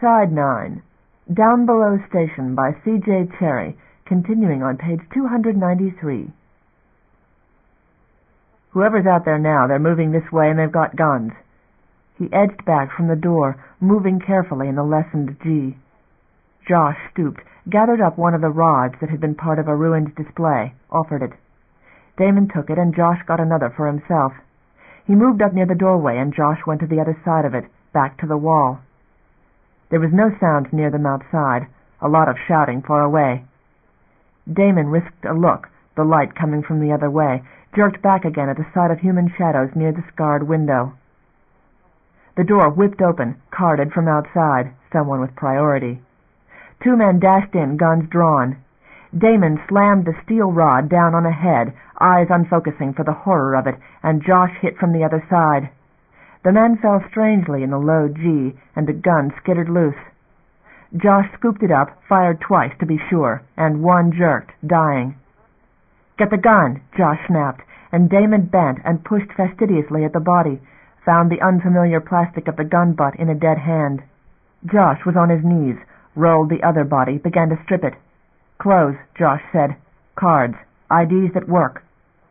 Side 9. Down Below Station by C.J. Cherry, continuing on page 293. Whoever's out there now, they're moving this way and they've got guns. He edged back from the door, moving carefully in the lessened G. Josh stooped, gathered up one of the rods that had been part of a ruined display, offered it. Damon took it, and Josh got another for himself. He moved up near the doorway, and Josh went to the other side of it, back to the wall. There was no sound near them outside, a lot of shouting far away. Damon risked a look, the light coming from the other way, jerked back again at the sight of human shadows near the scarred window. The door whipped open, carded from outside, someone with priority. 2 men dashed in, guns drawn. Damon slammed the steel rod down on a head, eyes unfocusing for the horror of it, and Josh hit from the other side. The man fell strangely in the low G, and the gun skittered loose. Josh scooped it up, fired twice to be sure, and one jerked, dying. "Get the gun," Josh snapped, and Damon bent and pushed fastidiously at the body, found the unfamiliar plastic of the gun butt in a dead hand. Josh was on his knees, rolled the other body, began to strip it. "Clothes," Josh said. "Cards. IDs that work."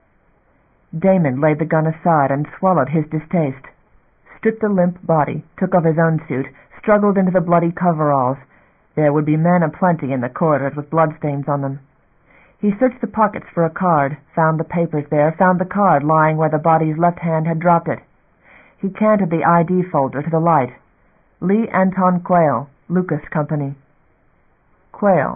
Damon laid the gun aside and swallowed his distaste. Stripped the limp body, took off his own suit, struggled into the bloody coveralls. There would be men aplenty in the corridors with bloodstains on them. He searched the pockets for a card, found the papers there, found the card lying where the body's left hand had dropped it. He canted the ID folder to the light. Lee Anton Quayle, Lucas Company. Quayle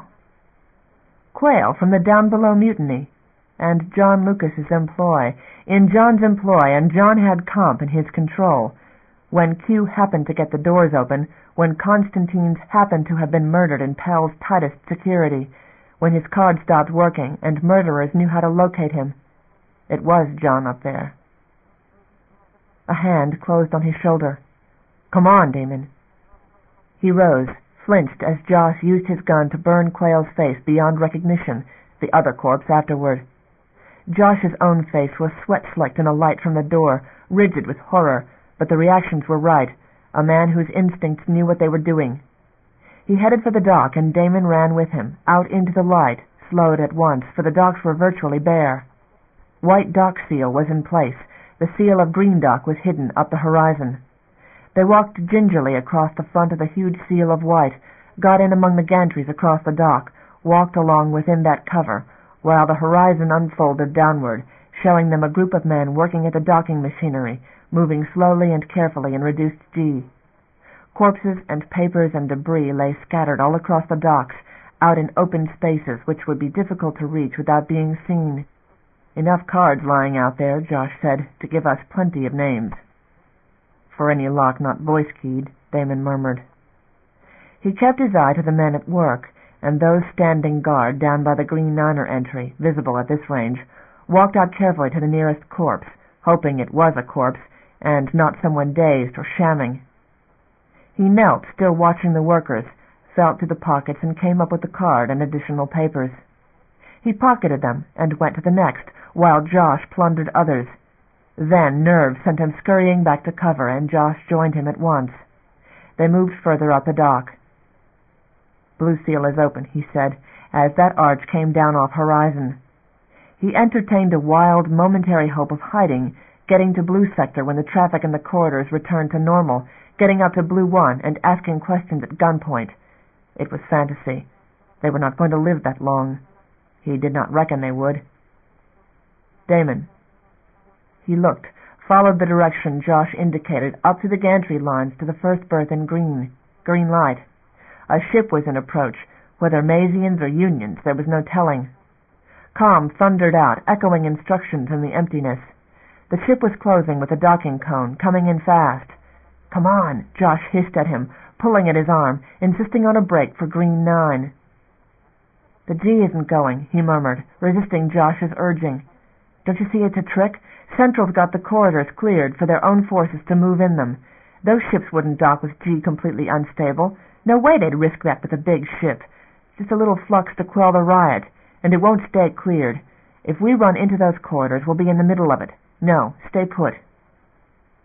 from the Down Below Mutiny, and John Lucas's employ. In John's employ, and John had comp in his control. When Q happened to get the doors open, when Constantine's happened to have been murdered in Pell's tightest security, when his card stopped working and murderers knew how to locate him. It was John up there. A hand closed on his shoulder. "Come on, Damon." He rose, flinched as Josh used his gun to burn Quayle's face beyond recognition, the other corpse afterward. Josh's own face was sweat-slicked in the light from the door, rigid with horror, but the reactions were right, a man whose instincts knew what they were doing. He headed for the dock, and Damon ran with him, out into the light, slowed at once, for the docks were virtually bare. White dock seal was in place, the seal of green dock was hidden up the horizon. They walked gingerly across the front of the huge seal of white, got in among the gantries across the dock, walked along within that cover, while the horizon unfolded downward, showing them a group of men working at the docking machinery, moving slowly and carefully in reduced G. Corpses and papers and debris lay scattered all across the docks, out in open spaces which would be difficult to reach without being seen. "Enough cards lying out there," Josh said, "to give us plenty of names." "For any luck not voice-keyed," Damon murmured. He kept his eye to the men at work, and those standing guard down by the Green Niner entry, visible at this range, walked out carefully to the nearest corpse, hoping it was a corpse, and not someone dazed or shamming. He knelt, still watching the workers, felt through the pockets and came up with the card and additional papers. He pocketed them and went to the next, while Josh plundered others. Then nerves sent him scurrying back to cover, and Josh joined him at once. They moved further up the dock. "Blue seal is open," he said, as that arch came down off horizon. He entertained a wild, momentary hope of hiding, getting to Blue Sector when the traffic in the corridors returned to normal, getting up to Blue 1 and asking questions at gunpoint. It was fantasy. They were not going to live that long. He did not reckon they would. "Damon." He looked, followed the direction Josh indicated, up through the gantry lines to the first berth in green light. A ship was in approach. Whether Maysians or Unions, there was no telling. Comm thundered out, echoing instructions in the emptiness. The ship was closing with a docking cone, coming in fast. "Come on," Josh hissed at him, pulling at his arm, insisting on a break for Green 9. "The G isn't going," he murmured, resisting Josh's urging. "Don't you see it's a trick? Central's got the corridors cleared for their own forces to move in them. Those ships wouldn't dock with G completely unstable. No way they'd risk that with a big ship. Just a little flux to quell the riot, and it won't stay cleared. If we run into those corridors, we'll be in the middle of it. No, stay put."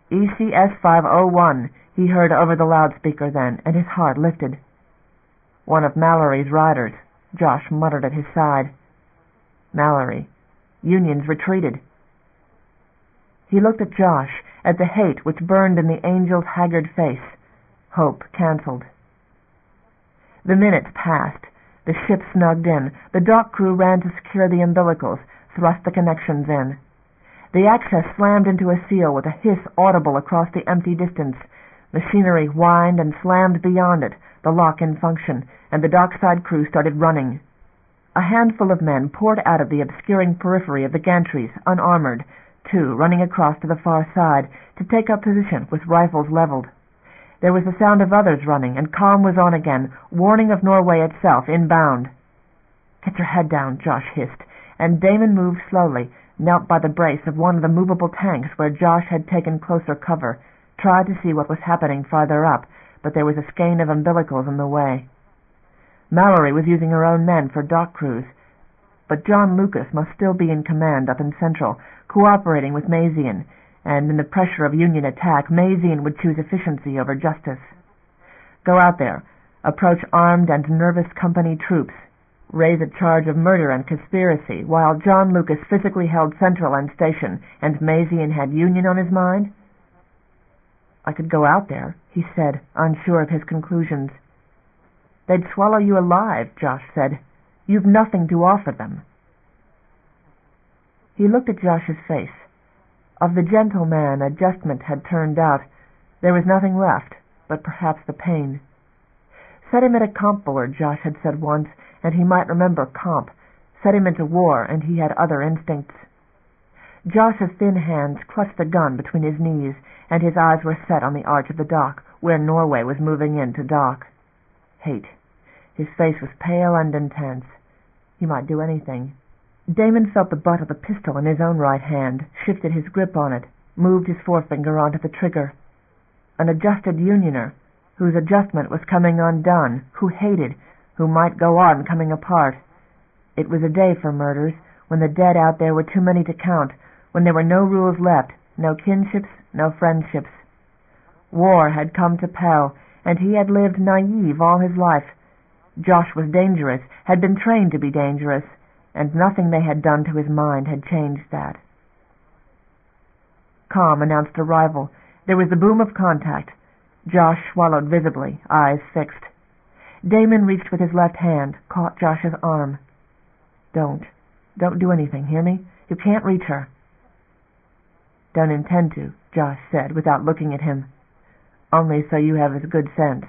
ECS 501, he heard over the loudspeaker then, and his heart lifted. One of Mallory's riders, Josh muttered at his side. Mallory. Union's retreated. He looked at Josh, at the hate which burned in the angel's haggard face. Hope cancelled. The minutes passed. The ship snugged in. The dock crew ran to secure the umbilicals, thrust the connections in. The access slammed into a seal with a hiss audible across the empty distance. Machinery whined and slammed beyond it, the lock in function, and the dockside crew started running. A handful of men poured out of the obscuring periphery of the gantries, unarmored, two running across to the far side to take up position with rifles leveled. There was the sound of others running, and calm was on again, warning of Norway itself inbound. "Get your head down," Josh hissed, and Damon moved slowly, knelt by the brace of one of the movable tanks where Josh had taken closer cover, tried to see what was happening farther up, but there was a skein of umbilicals in the way. Mallory was using her own men for dock crews, but John Lucas must still be in command up in Central, cooperating with Mazian, and in the pressure of Union attack, Mazian would choose efficiency over justice. Go out there, approach armed and nervous company troops, raise a charge of murder and conspiracy, while John Lucas physically held Central and Station, and Mazian had Union on his mind? "I could go out there," he said, unsure of his conclusions. "They'd swallow you alive," Josh said. "You've nothing to offer them." He looked at Josh's face. Of the gentle man adjustment had turned out, there was nothing left but perhaps the pain. Set him at a comp board, Josh had said once, and he might remember comp. Set him into war, and he had other instincts. Josh's thin hands clutched the gun between his knees, and his eyes were set on the arch of the dock, where Norway was moving in to dock. Hate. His face was pale and intense. He might do anything. Damon felt the butt of the pistol in his own right hand, shifted his grip on it, moved his forefinger onto the trigger. An adjusted Unioner, whose adjustment was coming undone, who hated, who might go on coming apart. It was a day for murders, when the dead out there were too many to count, when there were no rules left, no kinships, no friendships. War had come to Pell, and he had lived naive all his life. Josh was dangerous, had been trained to be dangerous, and nothing they had done to his mind had changed that. Com announced arrival. There was the boom of contact. Josh swallowed visibly, eyes fixed. Damon reached with his left hand, caught Josh's arm. Don't do anything, hear me? You can't reach her." "Don't intend to," Josh said, without looking at him. "Only so you have as good sense."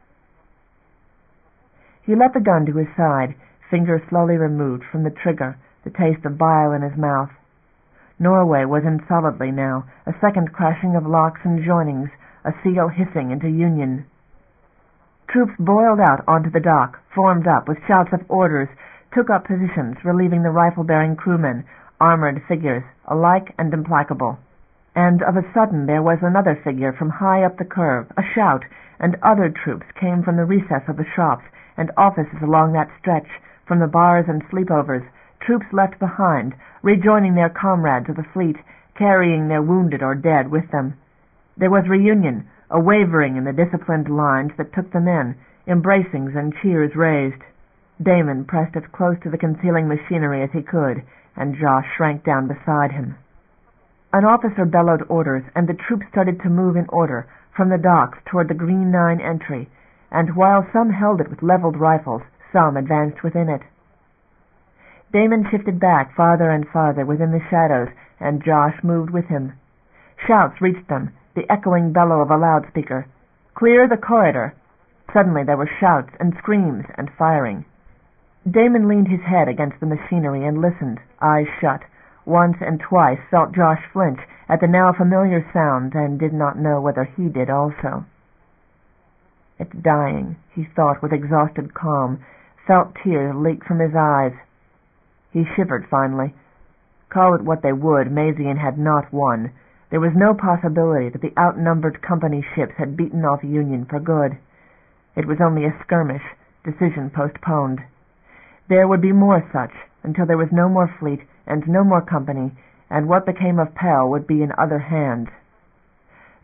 He let the gun to his side, finger slowly removed from the trigger, the taste of bile in his mouth. Norway was in solidly now, a second crashing of locks and joinings, a seal hissing into Union. Troops boiled out onto the dock, formed up with shouts of orders, took up positions, relieving the rifle-bearing crewmen, armored figures, alike and implacable. And of a sudden there was another figure from high up the curve, a shout, and other troops came from the recess of the shops and offices along that stretch, from the bars and sleepovers, troops left behind, rejoining their comrades of the fleet, carrying their wounded or dead with them. There was reunion, a wavering in the disciplined lines that took them in, embracings and cheers raised. Damon pressed as close to the concealing machinery as he could, and Josh shrank down beside him. An officer bellowed orders, and the troops started to move in order, from the docks toward the Green 9 entry, and while some held it with leveled rifles, some advanced within it. Damon shifted back farther and farther within the shadows, and Josh moved with him. Shouts reached them, the echoing bellow of a loudspeaker. "Clear the corridor!" Suddenly there were shouts and screams and firing. Damon leaned his head against the machinery and listened, eyes shut. Once and twice felt Josh flinch at the now familiar sound, and did not know whether he did also. "It's dying," he thought with exhausted calm, felt tears leak from his eyes. He shivered finally. Call it what they would, Mazian had not won. There was no possibility that the outnumbered company ships had beaten off Union for good. It was only a skirmish, decision postponed. There would be more such, until there was no more fleet and no more company, and what became of Pell would be in other hands.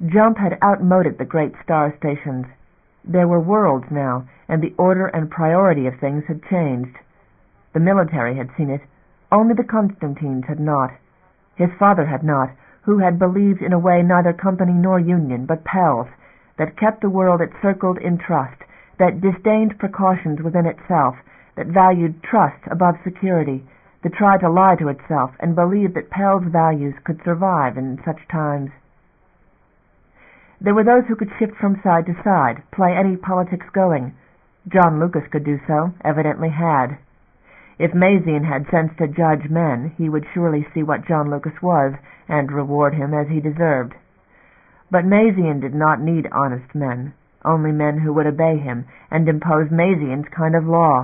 Jump had outmoded the great star stations. There were worlds now, and the order and priority of things had changed. The military had seen it. Only the Constantines had not. His father had not, who had believed in a way neither company nor union, but pals, that kept the world it circled in trust, that disdained precautions within itself, that valued trust above security, that tried to lie to itself, and believed that pals' values could survive in such times. There were those who could shift from side to side, play any politics going. John Lucas could do so, evidently had. If Mazian had sense to judge men, he would surely see what John Lucas was, and reward him as he deserved. But Mazian did not need honest men, only men who would obey him, and impose Mazian's kind of law.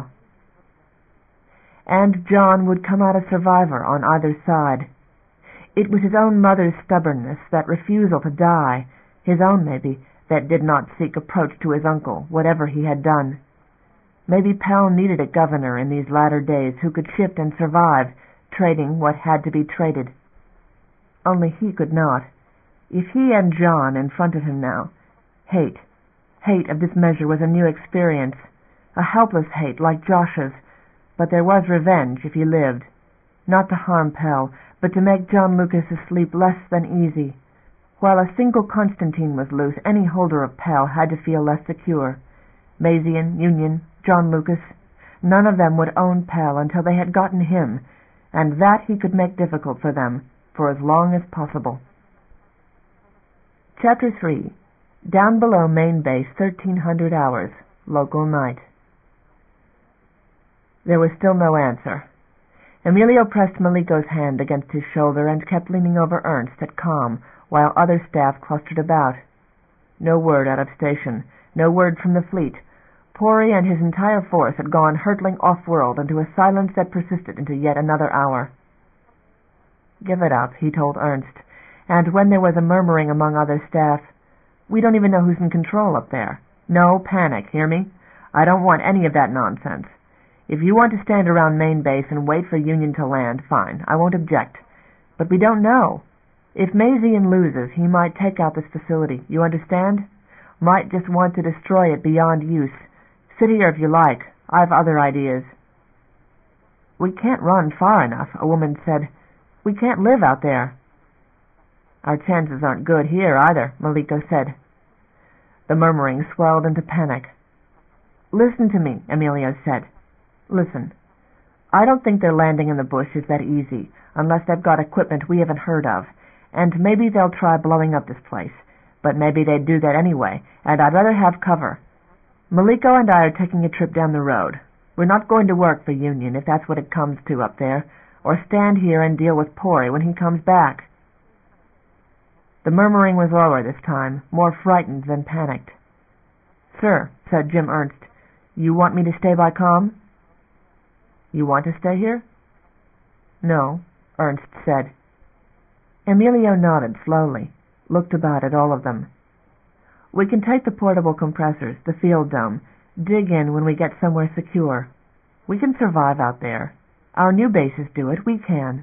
And John would come out a survivor on either side. It was his own mother's stubbornness, that refusal to die, his own maybe, that did not seek approach to his uncle, whatever he had done. Maybe Pell needed a governor in these latter days who could shift and survive, trading what had to be traded. Only he could not. If he and John in front of him now, hate of this measure was a new experience, a helpless hate like Josh's, but there was revenge if he lived, not to harm Pell, but to make John Lucas's sleep less than easy. While a single Constantine was loose, any holder of Pell had to feel less secure. Mazian, Union, John Lucas, none of them would own Pell until they had gotten him, and that he could make difficult for them for as long as possible. Chapter 3. Down below main base, 1300 hours, local night. There was still no answer. Emilio pressed Maliko's hand against his shoulder and kept leaning over Ernst at calm, while other staff clustered about. No word out of station, no word from the fleet. Pori and his entire force had gone hurtling off-world into a silence that persisted into yet another hour. "Give it up," he told Ernst, and when there was a murmuring among other staff, "We don't even know who's in control up there. No panic, hear me? I don't want any of that nonsense. If you want to stand around main base and wait for Union to land, fine, I won't object. But we don't know. If Mazian loses, he might take out this facility, you understand? Might just want to destroy it beyond use. Sit here if you like. I've other ideas." "We can't run far enough," a woman said. "We can't live out there." "Our chances aren't good here either," Maliko said. The murmuring swelled into panic. "Listen to me," Emilio said. "Listen. I don't think their landing in the bush is that easy, unless they've got equipment we haven't heard of, and maybe they'll try blowing up this place, but maybe they'd do that anyway, and I'd rather have cover. Maliko and I are taking a trip down the road. We're not going to work for Union, if that's what it comes to up there, or stand here and deal with Pori when he comes back." The murmuring was lower this time, more frightened than panicked. "Sir," said Jim Ernst, "you want me to stay by comm?" "You want to stay here?" "No," Ernst said. Emilio nodded slowly, looked about at all of them. "We can take the portable compressors, the field dome, dig in when we get somewhere secure. We can survive out there. Our new bases do it, we can."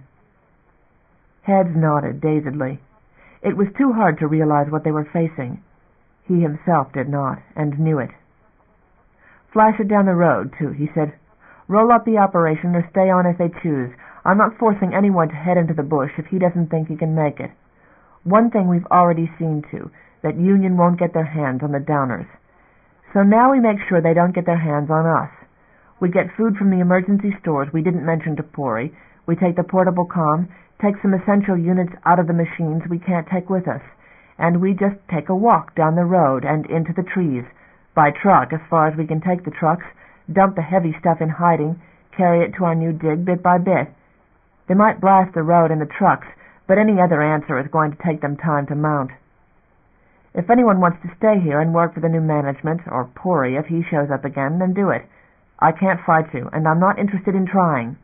Heads nodded dazedly. It was too hard to realize what they were facing. He himself did not, and knew it. "Flash it down the road, too," he said. "Roll up the operation or stay on if they choose. I'm not forcing anyone to head into the bush if he doesn't think he can make it. One thing we've already seen to, that Union won't get their hands on the downers. So now we make sure they don't get their hands on us. We get food from the emergency stores we didn't mention to Pori. We take the portable comm, take some essential units out of the machines we can't take with us, and we just take a walk down the road and into the trees, by truck as far as we can take the trucks, dump the heavy stuff in hiding, carry it to our new dig bit by bit. They might blast the road and the trucks, but any other answer is going to take them time to mount. If anyone wants to stay here and work for the new management, or Pori if he shows up again, then do it. I can't fight you, and I'm not interested in trying."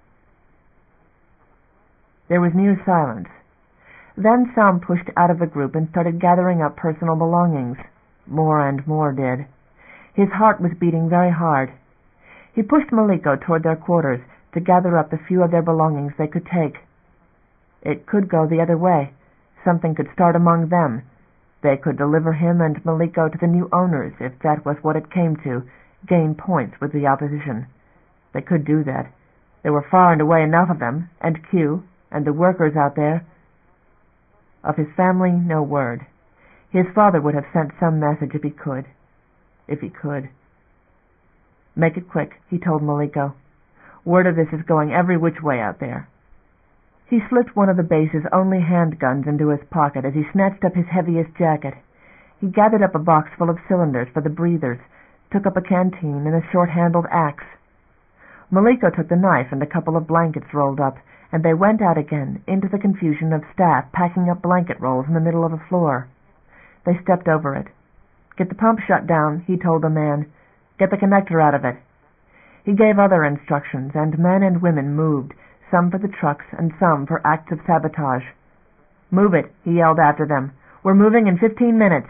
There was near silence. Then some pushed out of the group and started gathering up personal belongings. More and more did. His heart was beating very hard. He pushed Maliko toward their quarters to gather up the few of their belongings they could take. It could go the other way. Something could start among them. They could deliver him and Maliko to the new owners if that was what it came to, gain points with the opposition. They could do that. There were far and away enough of them, and Q, and the workers out there. Of his family, no word. His father would have sent some message if he could. If he could. Make it quick, he told Maliko. Word of this is going every which way out there. He slipped one of the base's only handguns into his pocket as he snatched up his heaviest jacket. He gathered up a box full of cylinders for the breathers, took up a canteen and a short-handled axe. Maliko took the knife and a couple of blankets rolled up, and they went out again into the confusion of staff packing up blanket rolls in the middle of the floor. They stepped over it. Get the pump shut down, he told the man. Get the connector out of it. He gave other instructions, and men and women moved, some for the trucks and some for acts of sabotage. Move it, he yelled after them. We're moving in 15 minutes.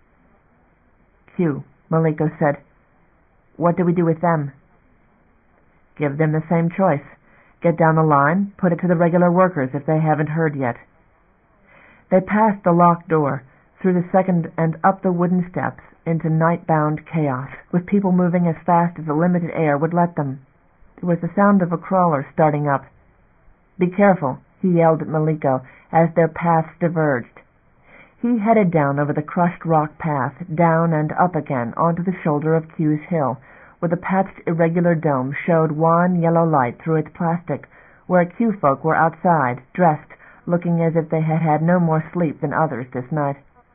Q, Maliko said. What do we do with them? Give them the same choice. Get down the line, put it to the regular workers if they haven't heard yet. They passed the locked door, through the second and up the wooden steps, into night-bound chaos, with people moving as fast as the limited air would let them. There was the sound of a crawler starting up. Be careful, he yelled at Maliko as their paths diverged. He headed down over the crushed rock path, down and up again onto the shoulder of Q's hill, where the patched irregular dome showed wan yellow light through its plastic, where Q folk were outside, dressed, looking as if they had had no more sleep than others this night.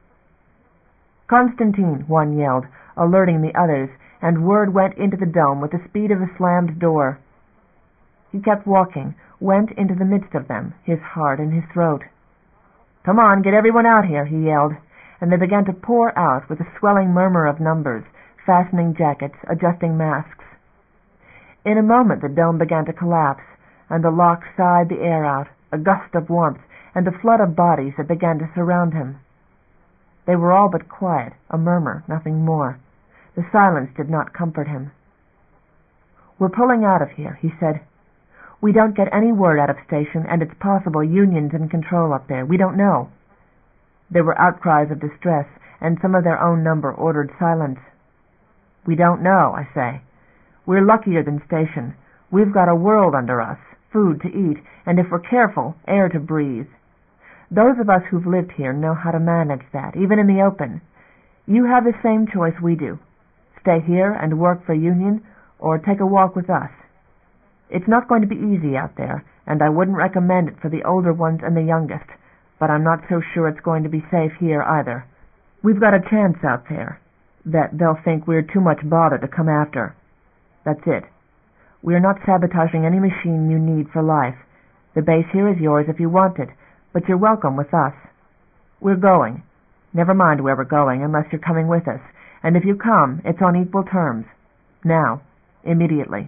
Constantine, one yelled, alerting the others, and word went into the dome with the speed of a slammed door. He kept walking, went into the midst of them, his heart in his throat. Come on, get everyone out here, he yelled, and they began to pour out with a swelling murmur of numbers, fastening jackets, adjusting masks. In a moment the dome began to collapse, and the lock sighed the air out, a gust of warmth, and a flood of bodies that began to surround him. They were all but quiet, a murmur, nothing more. The silence did not comfort him. We're pulling out of here, he said. We don't get any word out of station, and it's possible Union's in control up there. We don't know. There were outcries of distress, and some of their own number ordered silence. We don't know, I say. We're luckier than station. We've got a world under us, food to eat, and if we're careful, air to breathe. Those of us who've lived here know how to manage that, even in the open. You have the same choice we do. Stay here and work for Union, or take a walk with us. It's not going to be easy out there, and I wouldn't recommend it for the older ones and the youngest, but I'm not so sure it's going to be safe here either. We've got a chance out there, that they'll think we're too much bother to come after. That's it. We're not sabotaging any machine you need for life. The base here is yours if you want it, but you're welcome with us. We're going. Never mind where we're going unless you're coming with us, and if you come, it's on equal terms. Now. Immediately.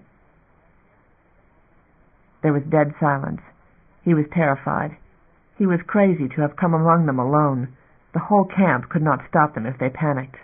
There was dead silence. He was terrified. He was crazy to have come among them alone. The whole camp could not stop them if they panicked.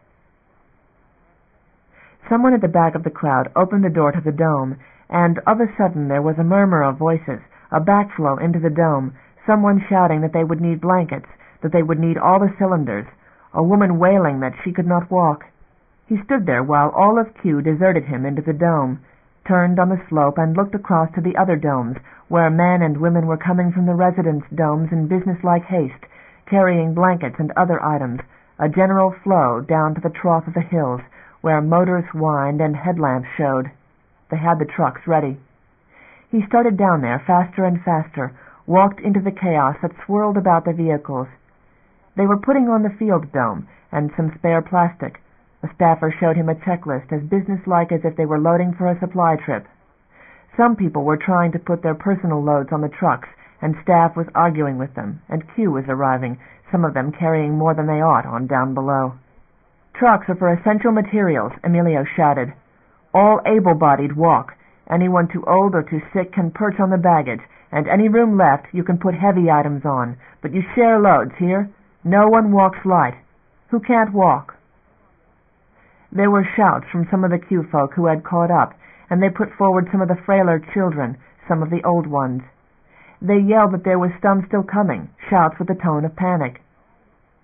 Someone at the back of the crowd opened the door to the dome, and of a sudden there was a murmur of voices, a backflow into the dome, someone shouting that they would need blankets, that they would need all the cylinders, a woman wailing that she could not walk. He stood there while all of Q deserted him into the dome, turned on the slope and looked across to the other domes, where men and women were coming from the residence domes in businesslike haste, carrying blankets and other items, a general flow down to the trough of the hills, where motors whined and headlamps showed. They had the trucks ready. He started down there faster and faster, walked into the chaos that swirled about the vehicles. They were putting on the field dome and some spare plastic. A staffer showed him a checklist as businesslike as if they were loading for a supply trip. Some people were trying to put their personal loads on the trucks, and staff was arguing with them, and Q was arriving, some of them carrying more than they ought on down below. Trucks are for essential materials, Emilio shouted. All able-bodied walk. Anyone too old or too sick can perch on the baggage, and any room left you can put heavy items on, but you share loads here. No one walks light. Who can't walk? There were shouts from some of the Q folk who had caught up, and they put forward some of the frailer children, some of the old ones. They yelled that there was some still coming, shouts with a tone of panic.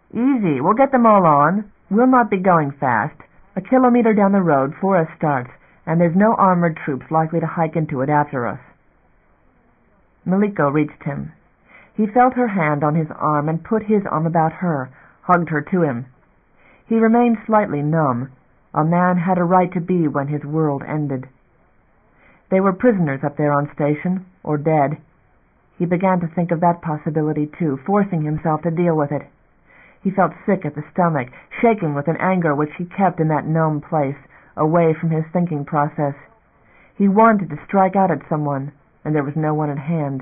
Easy, we'll get them all on. We'll not be going fast. A kilometer down the road Forrest starts, and there's no armored troops likely to hike into it after us. Maliko reached him. He felt her hand on his arm and put his arm about her, hugged her to him. He remained slightly numb. A man had a right to be when his world ended. They were prisoners up there on station, or dead. He began to think of that possibility too, forcing himself to deal with it. He felt sick at the stomach, shaking with an anger which he kept in that numb place, away from his thinking process. He wanted to strike out at someone, and there was no one at hand.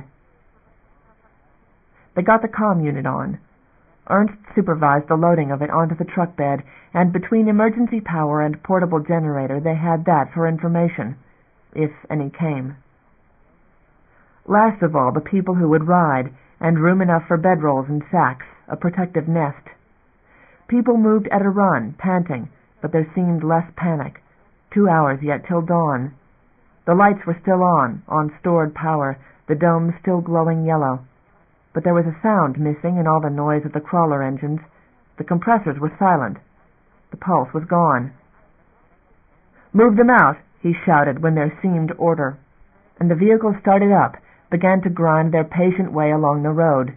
They got the comm unit on. Ernst supervised the loading of it onto the truck bed, and between emergency power and portable generator they had that for information, if any came. Last of all, the people who would ride, and room enough for bedrolls and sacks, a protective nest. People moved at a run, panting, but there seemed less panic. 2 hours yet till dawn. The lights were still on stored power, the dome still glowing yellow. But there was a sound missing in all the noise of the crawler engines. The compressors were silent. The pulse was gone. "Move them out," he shouted when there seemed order, and the vehicles started up, began to grind their patient way along the road.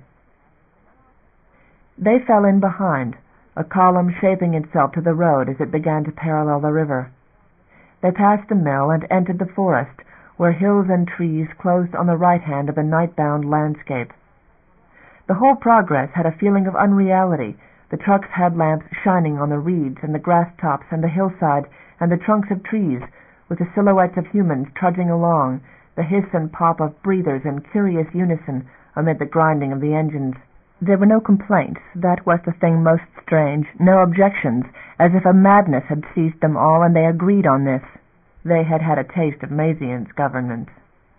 They fell in behind, a column shaping itself to the road as it began to parallel the river. They passed the mill and entered the forest, where hills and trees closed on the right hand of the night-bound landscape. The whole progress had a feeling of unreality, the truck's headlamps shining on the reeds and the grass tops and the hillside and the trunks of trees, with the silhouettes of humans trudging along, the hiss and pop of breathers in curious unison amid the grinding of the engines. There were no complaints, that was the thing most strange, no objections, as if a madness had seized them all and they agreed on this. They had had a taste of Mazian's government.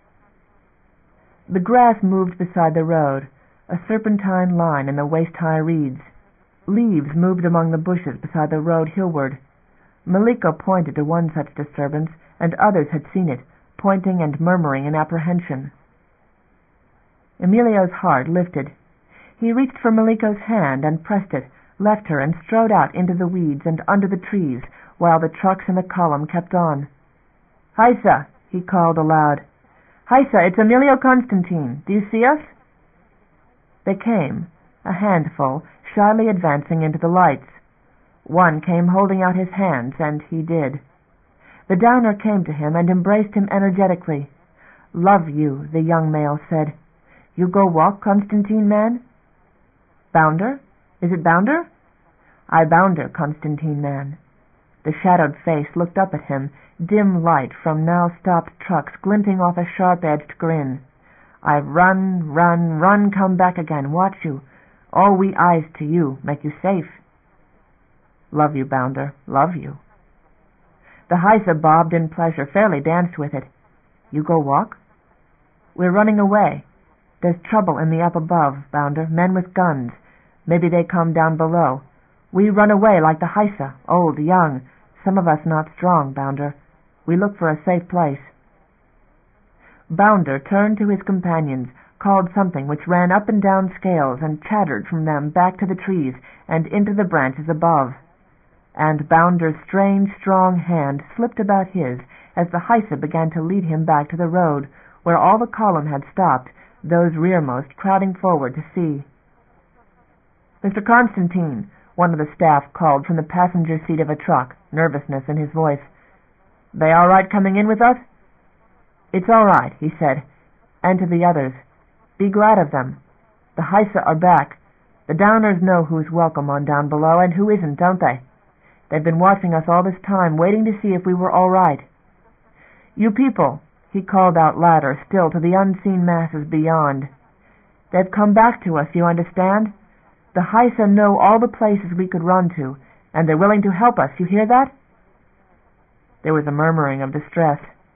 The grass moved beside the road, a serpentine line in the waist-high reeds. Leaves moved among the bushes beside the road hillward. Maliko pointed to one such disturbance, and others had seen it, pointing and murmuring in apprehension. Emilio's heart lifted. He reached for Maliko's hand and pressed it, left her and strode out into the weeds and under the trees, while the trucks in the column kept on. "Heisa," he called aloud. "Heisa, it's Emilio Constantine. Do you see us?" They came, a handful, shyly advancing into the lights. One came holding out his hands, and he did. The downer came to him and embraced him energetically. "Love you," the young male said. "You go walk, Constantine man?" "Bounder? Is it Bounder?" "I Bounder, Constantine man." The shadowed face looked up at him, dim light from now-stopped trucks glinting off a sharp-edged grin. "I run, come back again, watch you. All we eyes to you, make you safe." "Love you, Bounder, love you." The Heisa bobbed in pleasure, fairly danced with it. "You go walk?" "We're running away. There's trouble in the up above, Bounder, men with guns. Maybe they come down below. We run away like the Heisa, old, young, some of us not strong, Bounder. We look for a safe place." Bounder turned to his companions, called something which ran up and down scales and chattered from them back to the trees and into the branches above. And Bounder's strange, strong hand slipped about his as the Heisa began to lead him back to the road, where all the column had stopped, those rearmost crowding forward to see. "Mr. Constantine," one of the staff called from the passenger seat of a truck, nervousness in his voice. "They all right coming in with us?" "It's all right," he said, and to the others, "Be glad of them. The Heisa are back. The downers know who's welcome on down below and who isn't, don't they? They've been watching us all this time, waiting to see if we were all right. You people," he called out louder still to the unseen masses beyond, "they've come back to us, you understand? The Heisa know all the places we could run to, and they're willing to help us, you hear that?" There was a murmuring of distress.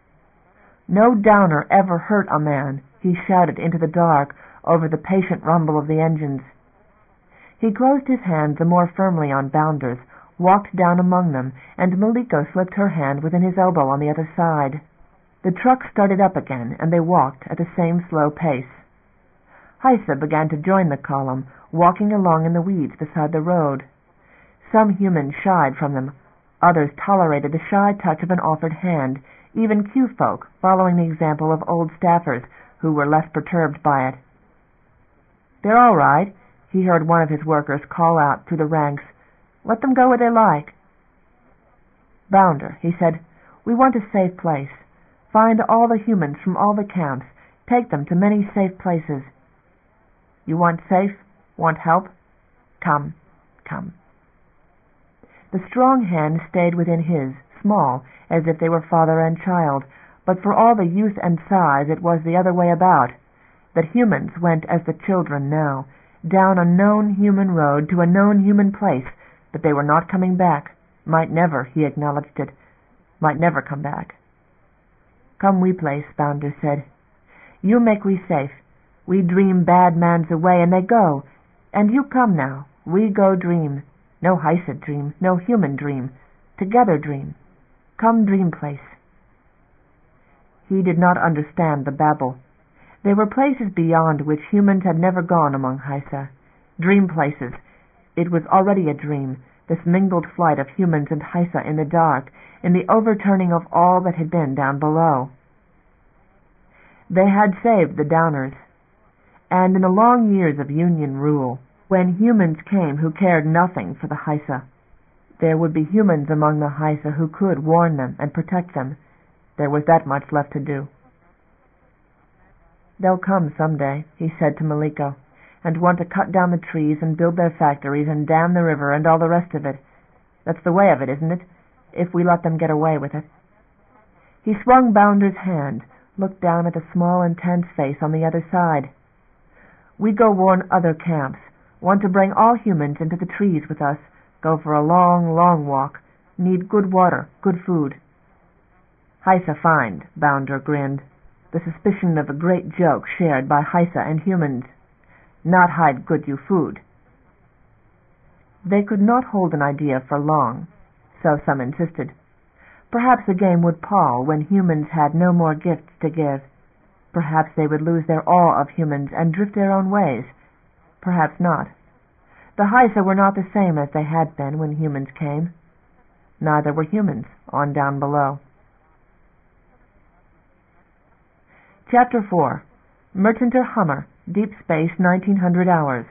"No downer ever hurt a man," he shouted into the dark over the patient rumble of the engines. He closed his hand the more firmly on Bounder's, walked down among them, and Maliko slipped her hand within his elbow on the other side. The truck started up again, and they walked at the same slow pace. Heise began to join the column, walking along in the weeds beside the road. Some humans shied from them. Others tolerated the shy touch of an offered hand, even Q-folk, following the example of old staffers who were less perturbed by it. "They're all right," he heard one of his workers call out through the ranks. "Let them go where they like." "Bounder," he said, "we want a safe place. Find all the humans from all the camps. Take them to many safe places." "You want safe? Want help? Come, come." The strong hand stayed within his, small, as if they were father and child, but for all the youth and size it was the other way about, that humans went as the children now, down a known human road to a known human place, but they were not coming back, might never, he acknowledged it, might never come back. "Come we place," Bounder said. "You make we safe. We dream bad mans away, and they go. And you come now. We go dream. No Heise dream, no human dream. Together dream. Come dream place." He did not understand the babble. There were places beyond which humans had never gone among Heise. Dream places. It was already a dream, this mingled flight of humans and Heise in the dark, in the overturning of all that had been down below. They had saved the Downers, and in the long years of Union rule, when humans came who cared nothing for the Heise, there would be humans among the Heise who could warn them and protect them. There was that much left to do. "They'll come some day," he said to Maliko, "and want to cut down the trees and build their factories and dam the river and all the rest of it. That's the way of it, isn't it, if we let them get away with it?" He swung Bounder's hand, looked down at the small intense face on the other side. "We go warn other camps, want to bring all humans into the trees with us, go for a long, long walk, need good water, good food." "Heise find," Bounder grinned, the suspicion of a great joke shared by Heise and humans. "Not hide good you food." They could not hold an idea for long, so some insisted. Perhaps the game would pall when humans had no more gifts to give. Perhaps they would lose their awe of humans and drift their own ways. Perhaps not. The Heise were not the same as they had been when humans came. Neither were humans on down below. Chapter 4. Merchenter Hummer, Deep Space 1900 Hours.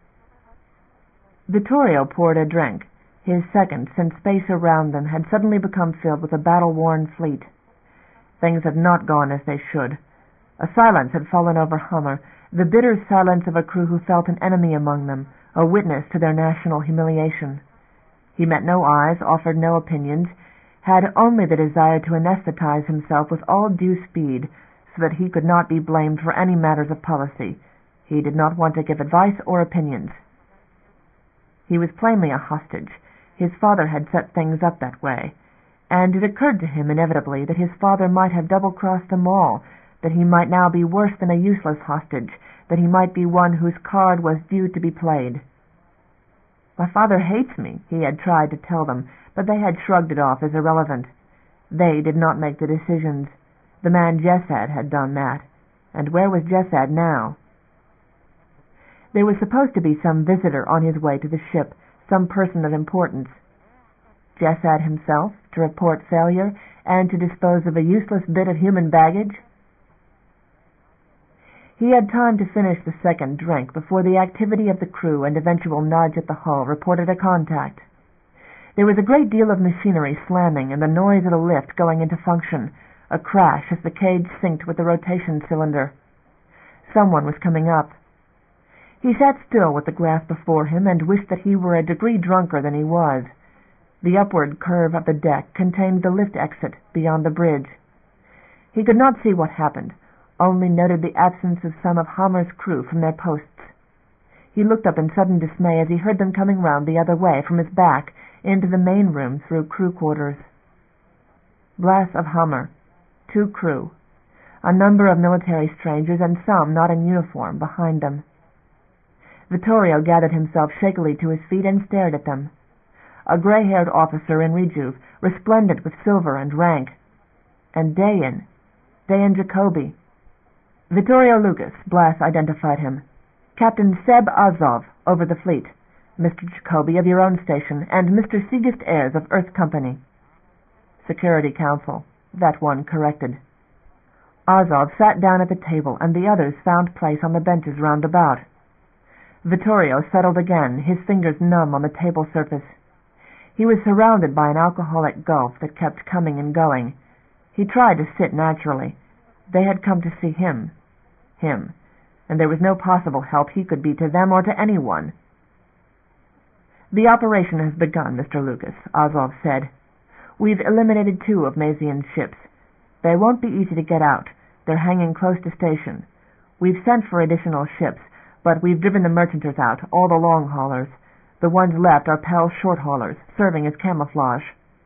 Vittorio poured a drink, his second since space around them had suddenly become filled with a battle-worn fleet. Things had not gone as they should. A silence had fallen over Hummer, the bitter silence of a crew who felt an enemy among them, a witness to their national humiliation. He met no eyes, offered no opinions, had only the desire to anesthetize himself with all due speed, so that he could not be blamed for any matters of policy. He did not want to give advice or opinions. He was plainly a hostage. His father had set things up that way, and it occurred to him inevitably that his father might have double-crossed them all, that he might now be worse than a useless hostage, that he might be one whose card was due to be played. "My father hates me," he had tried to tell them, but they had shrugged it off as irrelevant. They did not make the decisions. The man Jessad had done that. And where was Jessad now? There was supposed to be some visitor on his way to the ship, some person of importance. Jessad himself, to report failure, and to dispose of a useless bit of human baggage? He had time to finish the second drink before the activity of the crew and eventual nudge at the hull reported a contact. There was a great deal of machinery slamming and the noise of the lift going into function, a crash as the cage synced with the rotation cylinder. Someone was coming up. He sat still with the graph before him and wished that he were a degree drunker than he was. The upward curve of the deck contained the lift exit beyond the bridge. He could not see what happened, only noted the absence of some of Hammer's crew from their posts. He looked up in sudden dismay as he heard them coming round the other way from his back into the main room through crew quarters. Blas of Hammer, 2 crew, a number of military strangers and some not in uniform behind them. Vittorio gathered himself shakily to his feet and stared at them. A gray-haired officer in Rejuve, resplendent with silver and rank. And Dayan Jacobi. Vittorio Lucas, Blas identified him. Captain Seb Azov, over the fleet, Mr. Jacoby of your own station, and Mr. Segist Ayres of Earth Company. Security Council, that one corrected. Azov sat down at the table, and the others found place on the benches round about. Vittorio settled again, his fingers numb on the table surface. He was surrounded by an alcoholic gulf that kept coming and going. He tried to sit naturally. They had come to see him, and there was no possible help he could be to them or to anyone. "The operation has begun, Mr. Lucas," Azov said. "We've eliminated 2 of Mazian's ships. They won't be easy to get out. They're hanging close to station. We've sent for additional ships, but we've driven the merchanters out, all the long haulers. The ones left are Pell's short haulers, serving as camouflage."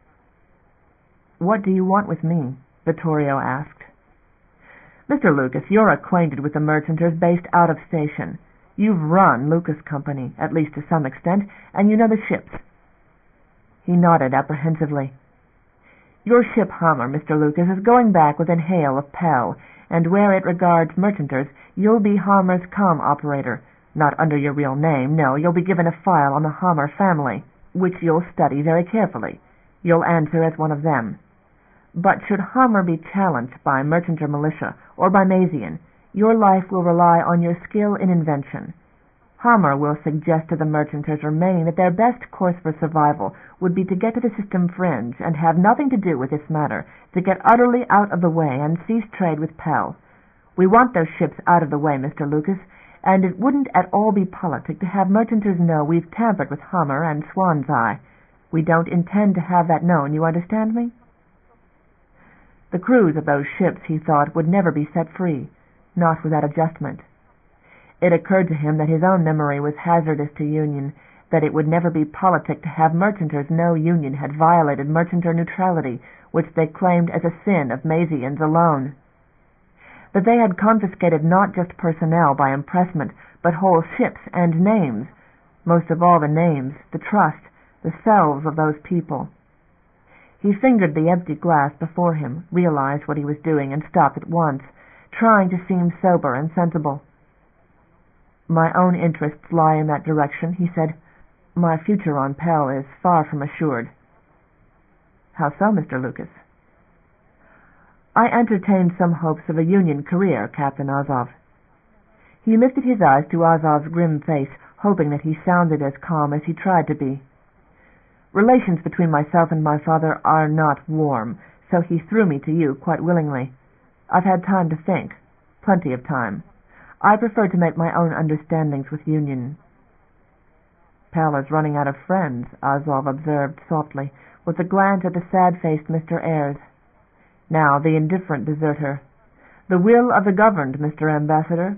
"What do you want with me?" Vittorio asked. "Mr. Lucas, you're acquainted with the merchanters based out of station. You've run Lucas Company, at least to some extent, and you know the ships." He nodded apprehensively. "Your ship Hammer, Mr. Lucas, is going back within hail of Pell, and where it regards merchanters, you'll be Hammer's comm operator. Not under your real name, no. You'll be given a file on the Hammer family, which you'll study very carefully. You'll answer as one of them. But should Hammer be challenged by merchanter militia or by Mazian, your life will rely on your skill in invention. Hammer will suggest to the merchanters remaining that their best course for survival would be to get to the system fringe and have nothing to do with this matter, to get utterly out of the way and cease trade with Pell. We want those ships out of the way, Mr. Lucas, and it wouldn't at all be politic to have merchanters know we've tampered with Hammer and Swan's Eye. We don't intend to have that known, you understand me?" The crews of those ships, he thought, would never be set free, not without adjustment. It occurred to him that his own memory was hazardous to Union, that it would never be politic to have merchanters know Union had violated merchanter neutrality, which they claimed as a sin of Mazian's alone. That they had confiscated not just personnel by impressment, but whole ships and names, most of all the names, the trust, the selves of those people. He fingered the empty glass before him, realized what he was doing, and stopped at once, trying to seem sober and sensible. "My own interests lie in that direction," he said. "My future on Pell is far from assured." "How so, Mr. Lucas?" "I entertained some hopes of a Union career, Captain Azov." He lifted his eyes to Azov's grim face, hoping that he sounded as calm as he tried to be. "Relations between myself and my father are not warm, so he threw me to you quite willingly. I've had time to think, plenty of time. I prefer to make my own understandings with Union." "Pell is running out of friends," Azov observed softly, with a glance at the sad-faced Mr. Ayres. Now the indifferent deserter. "The will of the governed, Mr. Ambassador."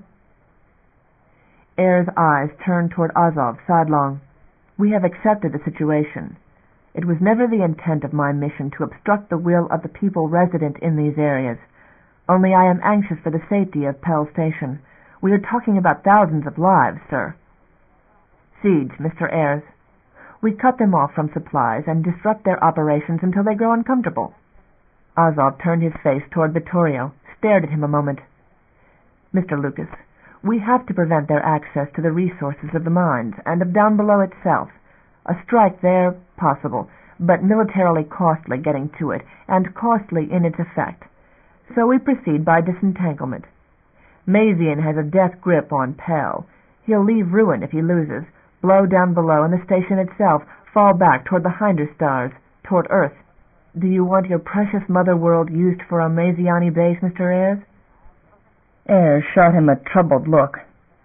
Ayres' eyes turned toward Azov sidelong. "We have accepted the situation. It was never the intent of my mission to obstruct the will of the people resident in these areas. Only I am anxious for the safety of Pell Station. We are talking about thousands of lives, sir." "Siege, Mr. Ayres. We cut them off from supplies and disrupt their operations until they grow uncomfortable." Azov turned his face toward Vittorio, stared at him a moment. "Mr. Lucas, we have to prevent their access to the resources of the mines and of down below itself. A strike there, possible, but militarily costly getting to it, and costly in its effect. So we proceed by disentanglement. Mazian has a death grip on Pell. He'll leave ruin if he loses, blow down below, and the station itself fall back toward the hinder stars, toward Earth. Do you want your precious mother world used for a Maziani base, Mr. Ayres?" Ayres shot him a troubled look.